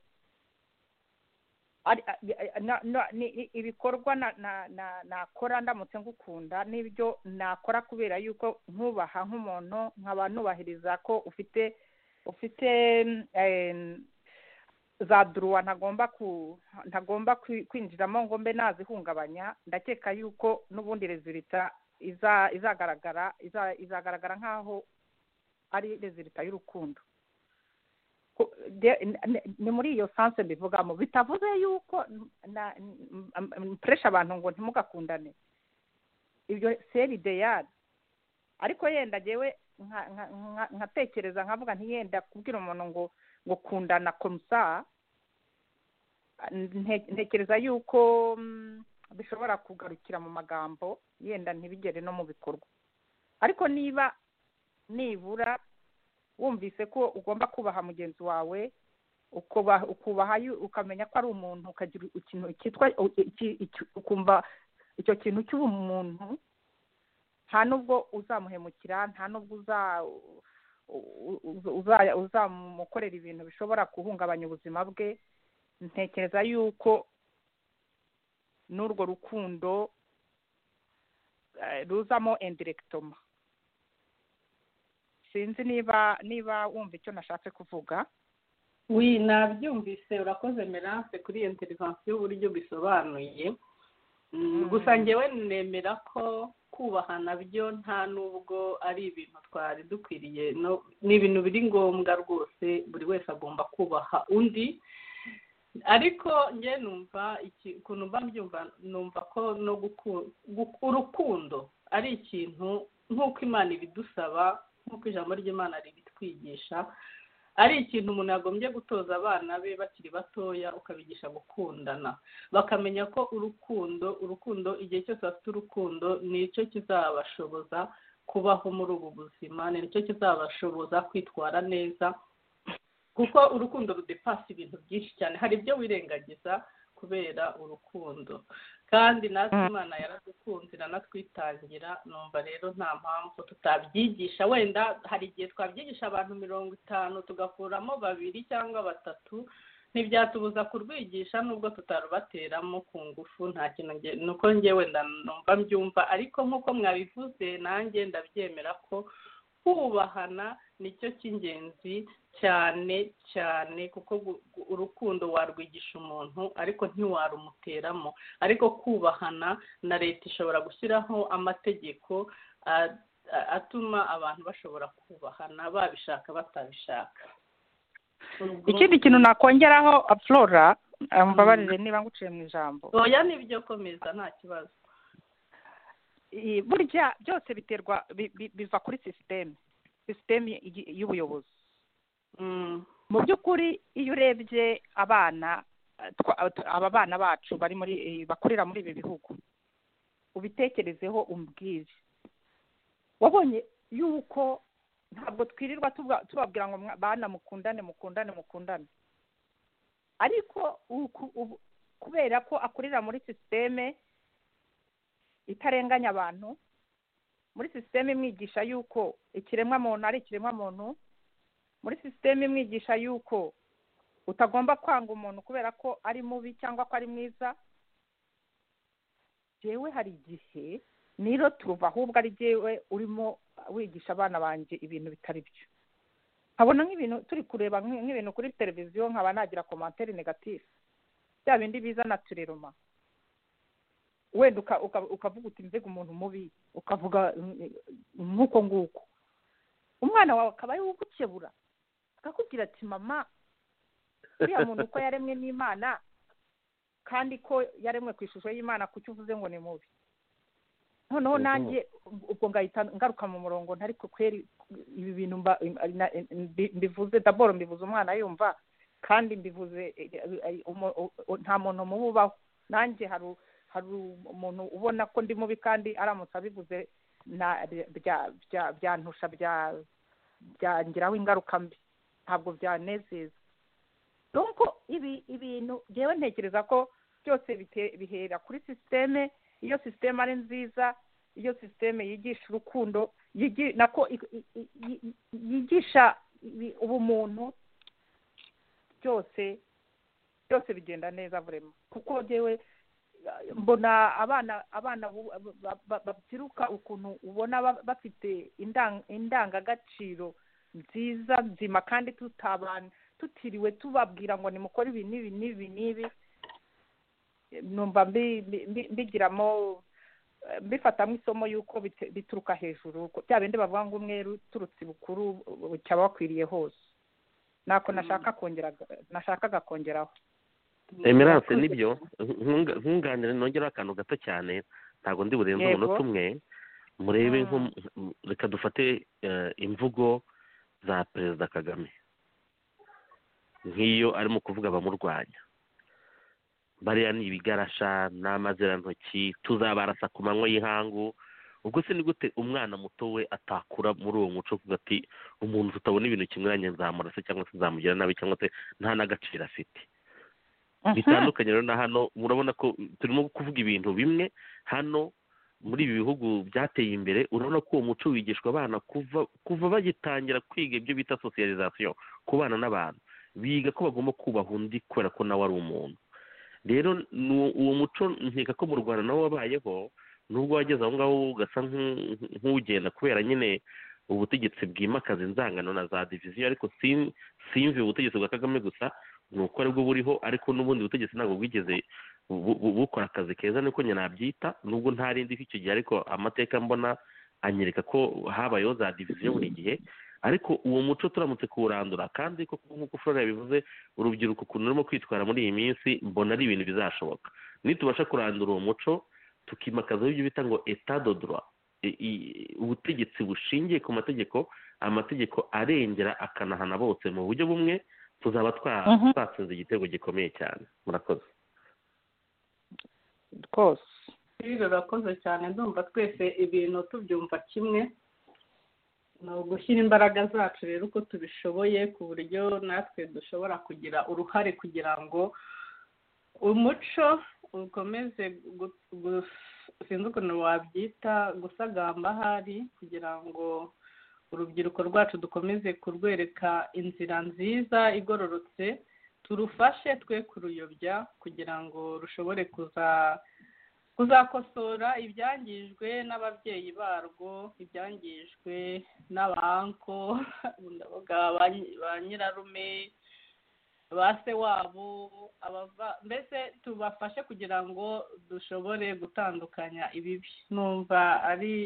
ibikorwa nakora ndamutse ngukunda n'ibyo nakora kubera yuko nkubaha nk'umuntu nkaba nubahiriza ko ufite za duruwa ntagomba kwinjiramo ngo mbe nazihungabanya ndakeka yuko n'ubundi rezilita izagaragara nk'aho ari rezilita y'urukundo ni muri iyo sanse mbivugamo bitavuze yuko mpuresha abantu ngo ntimugakundane ibyo seri deyari ariko yenda jewe nkatekereza nkavuga ntiyenda kubwira umuntu ngo kundana komusa ntekereza yuko bishobora kugarukira mu magambo yenda ntibigere no mu bikorwa ariko niba nibura wumvise ko ugomba kubaha mugenzi wawe ukubaha ukamenya ko ari umuntu ukagira ikintu cyitwa ukumva icyo kintu cy'ubumuntu nta nubwo uzamuhemukira nta nubwo uzamukorera ibintu bishobora guhungabanya ubuzima bwe, ntekereza yuko n'urwo rukundo ruzamo indirectoma. Sinzi niba wumva icyo nashatse kuvuga. nabyumvise, urakoze Merance kuri iyo intervention y'uburyo bisobanuye. Gusa njyewe nemera ko kubahana byo nta nubwo ari ibintu twari dukwiriye, ni ibintu biri ngombwa rwose, buri wese agomba kubaha undi. Ariko njye numva ukuntu mba mbyumva, numva ko no urukundo ari ikintu nk'uko Imana ibidusaba, nk'uko ijambo ry'Imana ribitwigisha, ari ikintu umuntu yagombye gutoza abana be bakiri batoya, ukabigisha gukundana, bakamenya ko urukundo igihe cyose bafite urukundo nicyo kizabashoboza kubaho muri ubu buzima, nicyo kizabashoboza kwitwara neza, kuko urukundo rudepasa ibintu byinshi cyane. Hari ibyo wirengagiza kubera urukundo, kandi natwe Imana yaradukunze iranatwitangira. Numva rero nta mpamvu tutabyigisha. Wenda hari igihe twabyigisha abantu 50 tugakuramo 2 cyangwa 3, ntibyatubuza kurwigisha nubwo tutarubateramo ku ngufu. Nta kintu nuko njyewe numva mbyumva, ariko nk'uko mwabivuze nanjye ndabyemera ko kubahana nicyo cy'ingenzi cyane cyane, kuko urukundo warwigisha umuntu ariko ntiwarumuteramo. Ariko kubahana, na leta ishobora gushyiraho amategeko atuma abantu bashobora kubahana, babishaka batabishaka. Ikindi kintu nakongeraho, Flora, mbabarire niba nguciye mu ijambo. Oya, nibyo, komeza, nta kibazo. Burya byose biterwa biva kuri sisiteme y'ubuyobozi. Mu by'ukuri iyo urebye aba bana bacu bakurira muri ibi bihugu, ubitekerezeho umbwire, wabonye yuko ntabwo twirirwa tubabwira ngo bana mukundane, ariko kubera ko akurira muri sisiteme itarenganya abantu, muri sisiteme imwigisha yuko ikiremwamuntu ari ikiremwamuntu, muri sisiteme imwigisha yuko utagomba kwanga umuntu kubera ko ari mubi cyangwa ko ari mwiza. Jewe hari igihe niro turuva ahubwo ari jewe urimo wigisha abana banjye ibintu bitari byo. Nkabona nk'ibintu turi kureba nk'ibintu kuri televiziyo, nkaba nagira commentaire negative, bya bindi biza naturellement. Wenda ukavuga uti mbega umuntu mubi, ukavuga nk'uko nguko. Umwana wawe akaba ari ugukebura, akakubwira ati mama, uriya muntu uko yaremwe n'Imana kandi ko yaremwe ku ishusho y'Imana, kuki uvuze ngo ni mubi? Noneho nanjye ubwo ngahita ngaruka mu murongo, ntari kweri ibi bintu mbivuze d'abord, mbivuze umwana yumva, kandi mbivuze nta muntu mubi ubaho. Nanjye hari umuntu ubona ko ndi mubi, kandi aramutse abivuze byantusha, byangiraho ingaruka mbi, ntabwo byanezeza. Donc ibintu jewe ntekereza ko byose bihera kuri sisiteme. Iyo sisiteme ari nziza, iyo sisiteme yigisha urukundo, yigisha ubumuntu, byose bigenda neza vraiment. Kuko jewe mbona abana babyiruka ukuntu ubona bafite indangagaciro nziza nzima, kandi tutiriwe tubabwira ngo nimukore ibi n'ibi. Numva mbigiramo, mbifatamo isomo yuko bituruka hejuru, bya bindi bavuga ngo umweru uturutse bukuru cyaba wakwiriye hose. Nako nashakaga kongeraho. Emerance, nibyo nkunganire nongeraho akantu gato cyane, ntabwo ndi burenze umunota umwe. Murebe reka dufate imvugo za Perezida Kagame, nk'iyo arimo kuvuga abamurwanya, bariya ni ibigarasha n'amazirantoki, tuzabarasa ku manywa y'ihangu. Ubwo se ni gute umwana muto we atakura muri uwo muco kuvuga ati umuntu tutabona ibintu kimwanya nzamurasa cyangwa se nzamugira nabi cyangwa se nta n'agaciro afite? Bitandukanye rero na hano, murabona ko turimo kuvuga ibintu bimwe. Hano muri ibi bihugu byateye imbere urabona ko uwo muco wigishwa abana kuva bagitangira kwiga ibyo bita socialisation kubana n'abantu biga ko bagomba kubaha undi kubera ko nawe ari umuntu. Rero uwo muco nkeka ko mu Rwanda nawo wabayeho nubwo wageze aho ngaho ugasa nk'ugenda kubera nyine ubutegetsi bwimakaza inzangano na za diviziyo, ariko simve ubutegetsi bwa Kagame gusa ni uko aribwo buriho, ariko n'ubundi butegetsi ntabwo bwigeze bukora akazi keza niko nyine nabyita, nubwo ntarindi icyo gihe, ariko amateka mbona anyereka ko habayeho za diviziyo buri gihe. Ariko uwo muco turamutse kuwurandura, kandi nk'uko Flora yabivuze, urubyiruko ukuntu rurimo kwitwara muri iyi minsi mbona ari ibintu bizashoboka nitubasha kurandura uwo muco tukimakazaho ibyo bita ngo etat de droit, ubutegetsi bushingiye ku mategeko, amategeko arengera akanahana bose mu buryo bumwe, tuzaba twatsinze igitego gikomeye cyane. Murakoze rwose. Urakoze cyane, ndumva twese ibintu tubyumva kimwe. Ni ugushyira imbaraga zacu rero uko tubishoboye ku buryo natwe dushobora kugira uruhare kugira ngo umuco ukomeze sinzi ukuntu wabyita gusagamba ahari, kugira ngo urubyiruko rwacu dukomeze kurwereka inzira nziza igororotse, turufashe twe kuruyobya kugira ngo rushobore kuzakosora ibyangijwe n'ababyeyi barwo, ibyangijwe n'abanko, ba nyirarume, ba se wabo, mbese tubafashe kugira ngo dushobore gutandukanya ibibi. Numva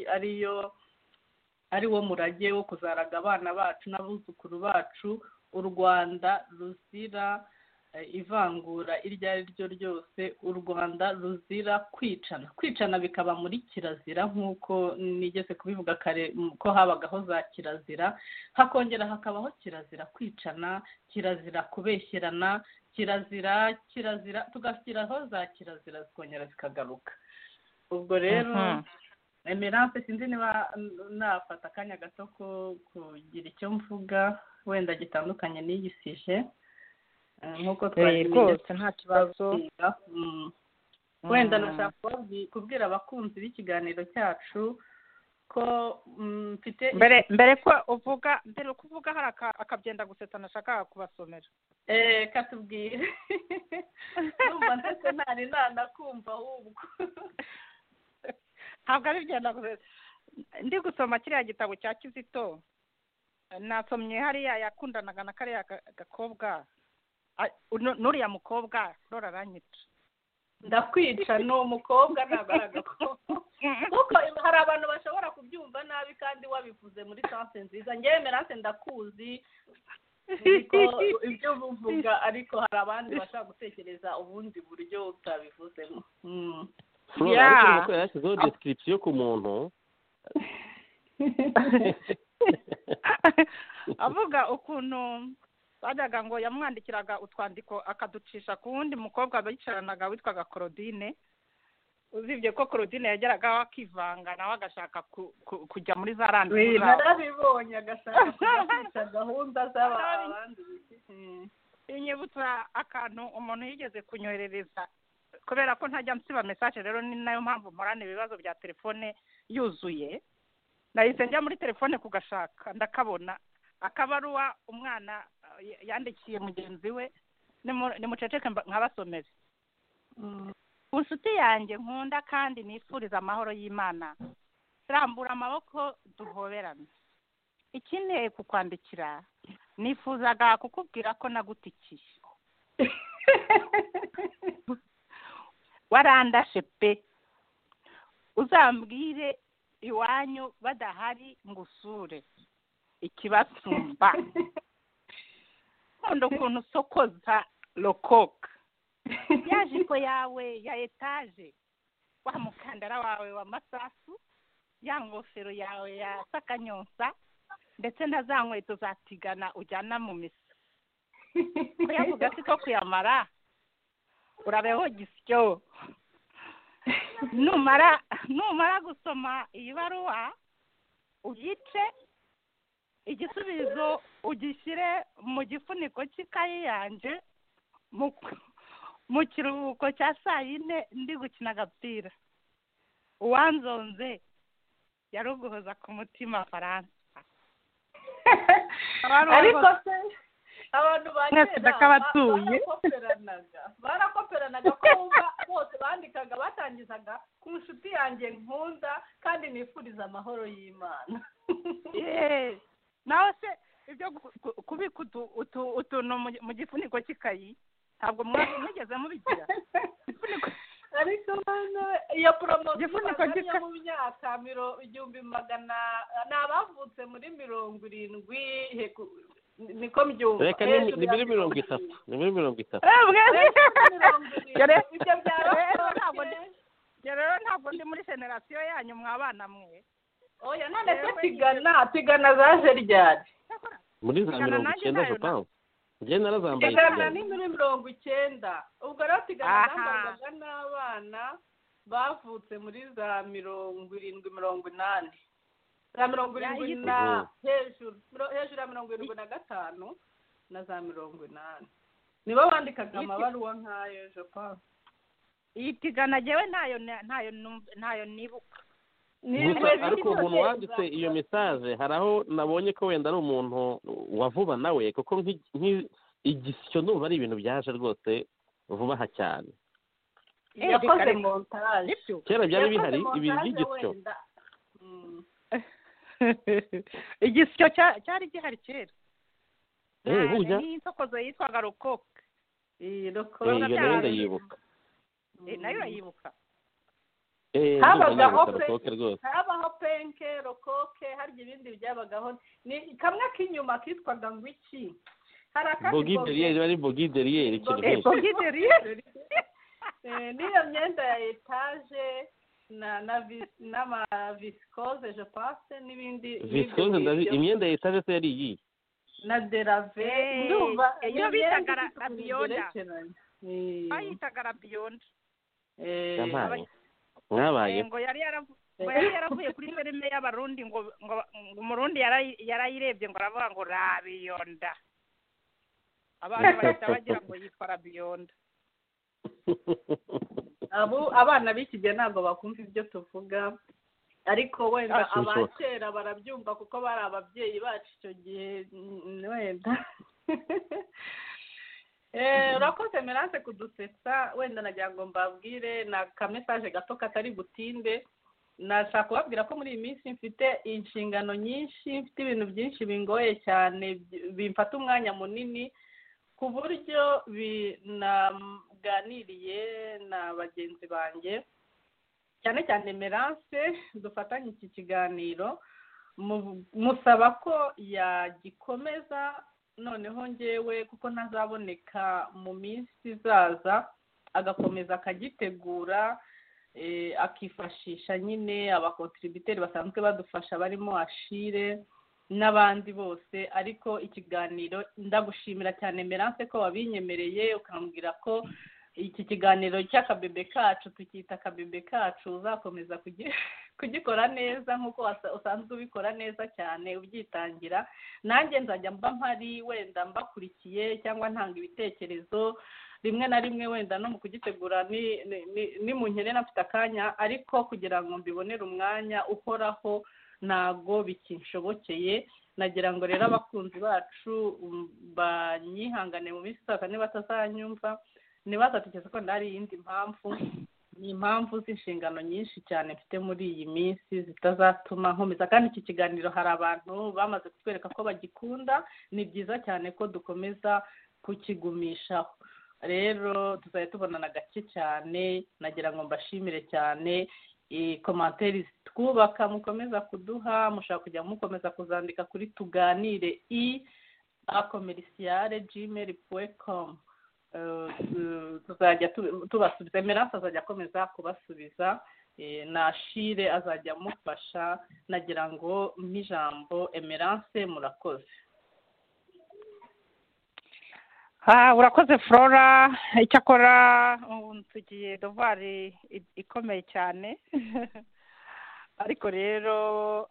ari wo murage wo kuzaraga abana bacu n'abuzukuru bacu u Rwanda ruzira ivangura iryo ari ryo ryose, u Rwanda ruzira kwicana bikaba muri kirazira, nk'uko nigeze kubivuga kare ko habagaho za kirazira, hakongera hakabaho kirazira kwicana, kirazira kubeshyerana, kirazira tugashyiraho za kirazira zikongera zikagaruka. Ubwo rero Emerance, sinzi niba nafata akanya gato ko kugira icyo mvuga wenda gitandukanye n'igisije, nk'uko rwose nta kibazo. Wenda nashaka kubwira abakunzi b'ikiganiro cyacu ko mfite mbere ko uvuga hari akabyenda gusetsa nashaka kubasomera. Katubwire. Numva ndetse ntari nanakumva ahubwo. Ntabwo ari byenda gusetsa. Ndi gusoma kiriya gitabo cya Kizito, nasomye hariya yakundanaga na kariya gakobwa, n'uriya mukobwa Flora aranyica. Ndakwica, ni umukobwa ntabwo ari agakobwa. Kuko hari abantu bashobora kubyumva nabi kandi wabivuze muri sanse nziza. Ngewe Emerance ndakuzi ibyo uvuga, ariko hari abandi bashaka gutekereza ubundi buryo utabivuzemo. Flora ariko yashyizeho description ku muntu avuga ukuntu bajyaga ngo yamwandikiraga utwandiko akaducisha ku wundi mukobwa bicaranaga witwaga Claudine. Uzibye ko Claudine yageraga akivanga nawe agashaka kujya muri za randi. Narabibonye, agashaka kujya gahunda z'abandi. Inyibutsa akantu umuntu yigeze kunyoherereza, kubera ko ntajya nsiba message, rero ni nayo mpamvu mporana ibibazo bya telefone yuzuye. Nahise njya muri telefone kugashaka ndakabona, akabaruwa umwana yandikiye mugenzi we, nimuceceke nkabasomere. Inshuti yanjye nkunda kandi nifuriza amahoro y'Imana, rambura amaboko duhoberane. Ikinteye kukwandikira, nifuzaga kukubwira ko nagutikiye. Warandashe pe, uzambwire iwanyu badahari ngusure ikibasumba. Nkunda ukuntu usokoza lokoka, ya jipo yawe ya etaje, wa mukandara wawe wa masasu, ya ngofero yawe ya sakanyonsa, ndetse na za nkweto za tigana ujyana mu misa. Kuyavuga siko kuyamara, urabeho gisyo. Numara gusoma iyi baruwa uyice, igisubizo ugishyire mu gifuniko cy'ikayi yanjye mu kiruhuko cya saa yine ndi gukina agapira. uwanzonze yaruguhoza ku mutima Faransa. ariko se abantu ba Mwese kera ndakabatuye. barakoperanaga ko wumva bose bandikaga batangizaga ku nshuti yanjye nkunda kandi nifuriza amahoro y'Imana. Nawe se ibyo kubika utuntu mu gifuniko cy'ikayi ntabwo mwigeze mubigira? ariko iyo poromosiyo Igifuniko yo mu myaka 1,000 ni abavutse muri 70 niko mbyumva. reka ni muri 30, ni muri 30. rero ntabwo ndi muri generasiyo yanyu mwabana mwe. oya none se tigana zaje ryari? muri za 90 je pense. Njye narazambaye tigana ni muri 90. ubwo rero tigana zambarwaga n'abana bavutse muri za 70 80 za 70 na hejuru ya 75 na za 80 nibo bandikaga amabaruwa nk'ayo je pense. iyi tigana jewe ntayo nibuka. ariko umuntu wanditse iyo message hari aho nabonye ko wenda ari umuntu wa vuba nawe kuko igisyo numva ari ibintu byaje rwose vuba aha cyane. yakoze montage kera byari bihari ibintu by'igisyo. igisyo cyari gihari kera. burya n'insokozo yitwaga rokoke. iyo nayo ndayibuka. nayo urayibuka? habaho penke rokoke harya ibindi byabagaho ni kamwe k'inyuma kitwaga ngo iki hari akandi bogideriyeri bari bogideriyeri niyo myenda ya etaje n'amavisikoze je pense n'ibindi visikoze imyenda ya etaje se yari iyi na derave ndumva iyo bitaga rabiyonda bayitaga rabiyonda. mwabaye ngo yari yaravuye kuri filime y'abarundi ngo umurundi yarayirebye ngo aravuga ngo rabiyonda. abantu bahita bagira ngo yitwa rabiyonda. abana b'iki gihe ntabwo bakumva ibyo tuvuga ariko wenda abakera barabyumva kuko bari ababyeyi bacu icyo gihe wenda. urakoze Merance kudusetsa wenda nagira ngo mbabwire na kamesaje gato katari butinde. nashaka kubabwira ko muri iyi minsi mfite inshingano nyinshi, mfite ibintu byinshi bingoye cyane bimfata umwanya munini ku buryo naganiriye na bagenzi banjye cyane cyane Merance dufatanye iki kiganiro musaba ko yagikomeza noneho njyewe kuko ntazaboneka mu minsi izaza agakomeza akagitegura akifashisha nyine abakontributeri basanzwe badufasha barimo Ashire n'abandi bose. ariko ikiganiro ndagushimira cyane Merance ko wabinyemereye ukambwira ko iki kiganiro cy'akabebe kacu tukita akabebe kacu uzakomeza kugikora neza nk'uko usanzwe ubikora neza cyane ubyitangira. nanjye nzajya mba mpari wenda mbakurikiye cyangwa ntanga ibitekerezo rimwe na rimwe wenda no mu kugitegura ni mu nkenera mfite akanya ariko kugira ngo mbibonere umwanya uhoraho ntago bikinshobokeye. nagira ngo rero abakunzi bacu banyihangane mu minsi izaza niba batazanyumva ntibazatekereze ko ndari iyindi mpamvu. ni impamvu z'inshingano nyinshi cyane mfite muri iyi minsi zitazatuma nkomeza kandi iki kiganiro hari abantu bamaze kutwereka ko bagikunda. ni byiza cyane ko dukomeza kukigumishaho. rero tuzajya tubonana gake cyane. nagira ngo mbashimire cyane komantere twubaka mukomeza kuduha. mushaka kujya mukomeza kuzandika kuri tuganire @commerciale@gmail.com. tuzajya tubasubiza. Merance azajya akomeza kubasubiza na Ashire azajya amufasha. nagira ngo nk'ijambo Merance murakoze. urakoze Flora. icyakora tugiye devoir ikomeye cyane ariko rero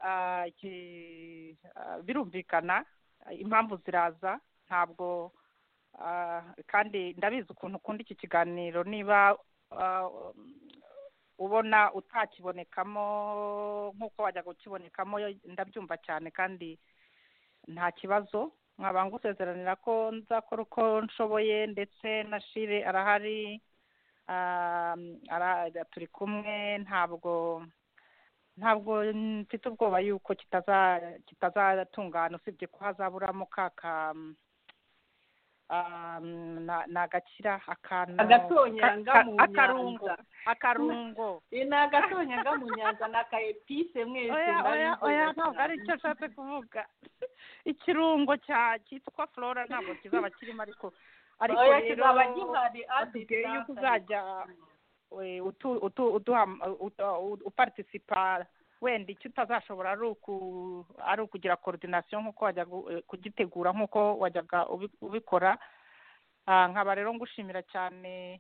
birumvikana impamvu ziraza ntabwo kandi ndabizi ukuntu ukunda iki kiganiro. niba ubona utakibonekamo nk'uko wajya gukibonekamo ndabyumva cyane kandi nta kibazo nkaba ngusezeranira ko nzakora uko nshoboye ndetse na Shire arahari turi kumwe ntabwo mfite ubwoba yuko kitazatungana usibye ko hazaburamo nagakira agatonyanga mu akarungo ni agatonyanga mu nyanja na kaepise mwese oya ntabwo ari icyo nshatse kuvuga ikirungo cyitwa Flora ntabwo kizaba kirimo ariko kizaba gihari atubwiye yuko uzajya uparticipa wenda icyo utazashobora ari ukugira coordination nk'uko wajya kugitegura nk'uko wajyaga ubikora nkaba rero ngushimira cyane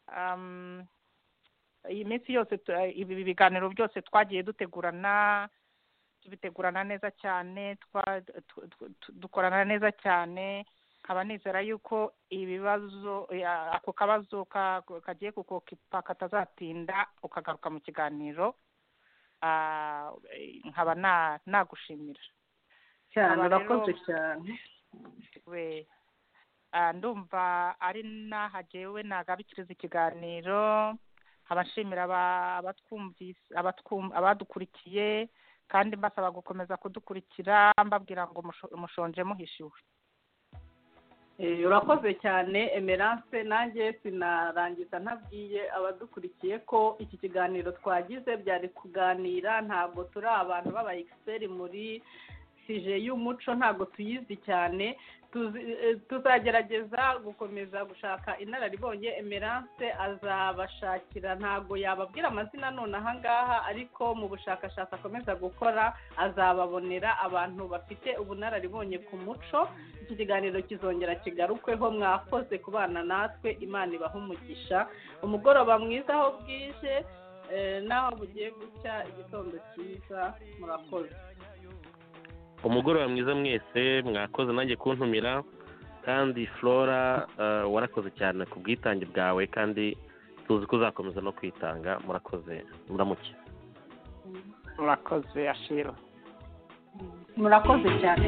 iyi minsi yose ibi biganiro byose twagiye tubitegurana neza cyane dukorana neza cyane nkaba nizera yuko ibibazo ako kabazo kagiye kukokipa katazatinda ukagaruka mu kiganiro nkaba nagushimira cyane urakoze cyane ndumva ari nahagewe nagabikiriza ikiganiro abashimira abadukurikiye kandi mbasaba gukomeza kudukurikira mbabwira ngo mushonje muhishiwe. Urakoze cyane Emerance, nanjye sinarangiza ntabwiye abadukurikiye ko iki kiganiro twagize byari kuganira, ntabwo turi abantu b'aba expert muri sije y'umuco, ntabwo tuyizi cyane, tuzagerageza gukomeza gushaka inararibonye. Emerance azabashakira, ntabwo yababwira amazina none aha ngaha, ariko mu bushakashatsi akomeza gukora azababonera abantu bafite ubunararibonye ku muco. Iki kiganiro kizongera kigarukweho. Mwakoze kubana natwe, Imana ibahe umugisha. Umugoroba mwiza aho bwije naho bugiye gucya, igitondo cyiza. Murakoze. Umugoroba mwiza mwese, mwakoze nanjye kuntumira, kandi Flora warakoze cyane ku bwitange bwawe, kandi tuzi ko uzakomeza no kwitanga. Murakoze, muramuke. Murakoze Ashiro. Murakoze cyane.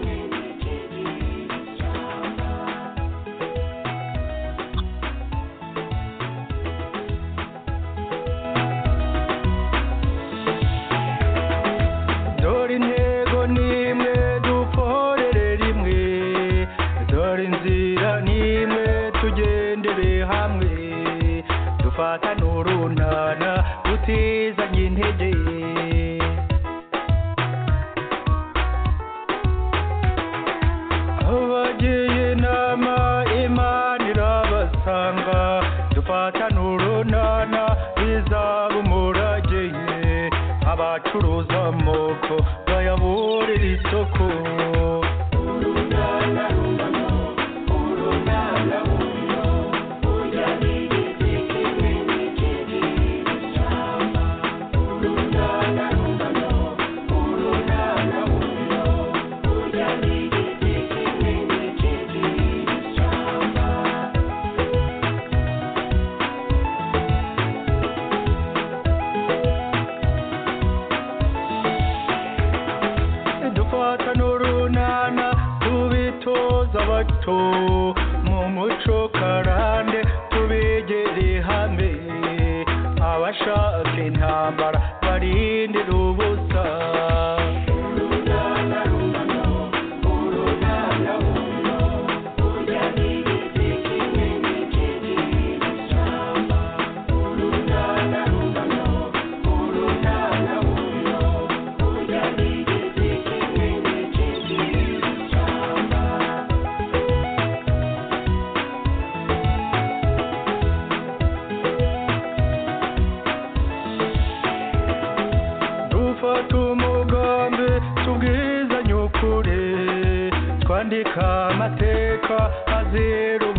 Fata nurunana utizanye intege, abagiye inama Imana irabasanga. Dufata nurunana bizaba umurage, abacuruza amoko bayaburira isoko. Mu muco karande tubegere hamwe, abashaka intambara barindira ubusa. Twandika amateka azira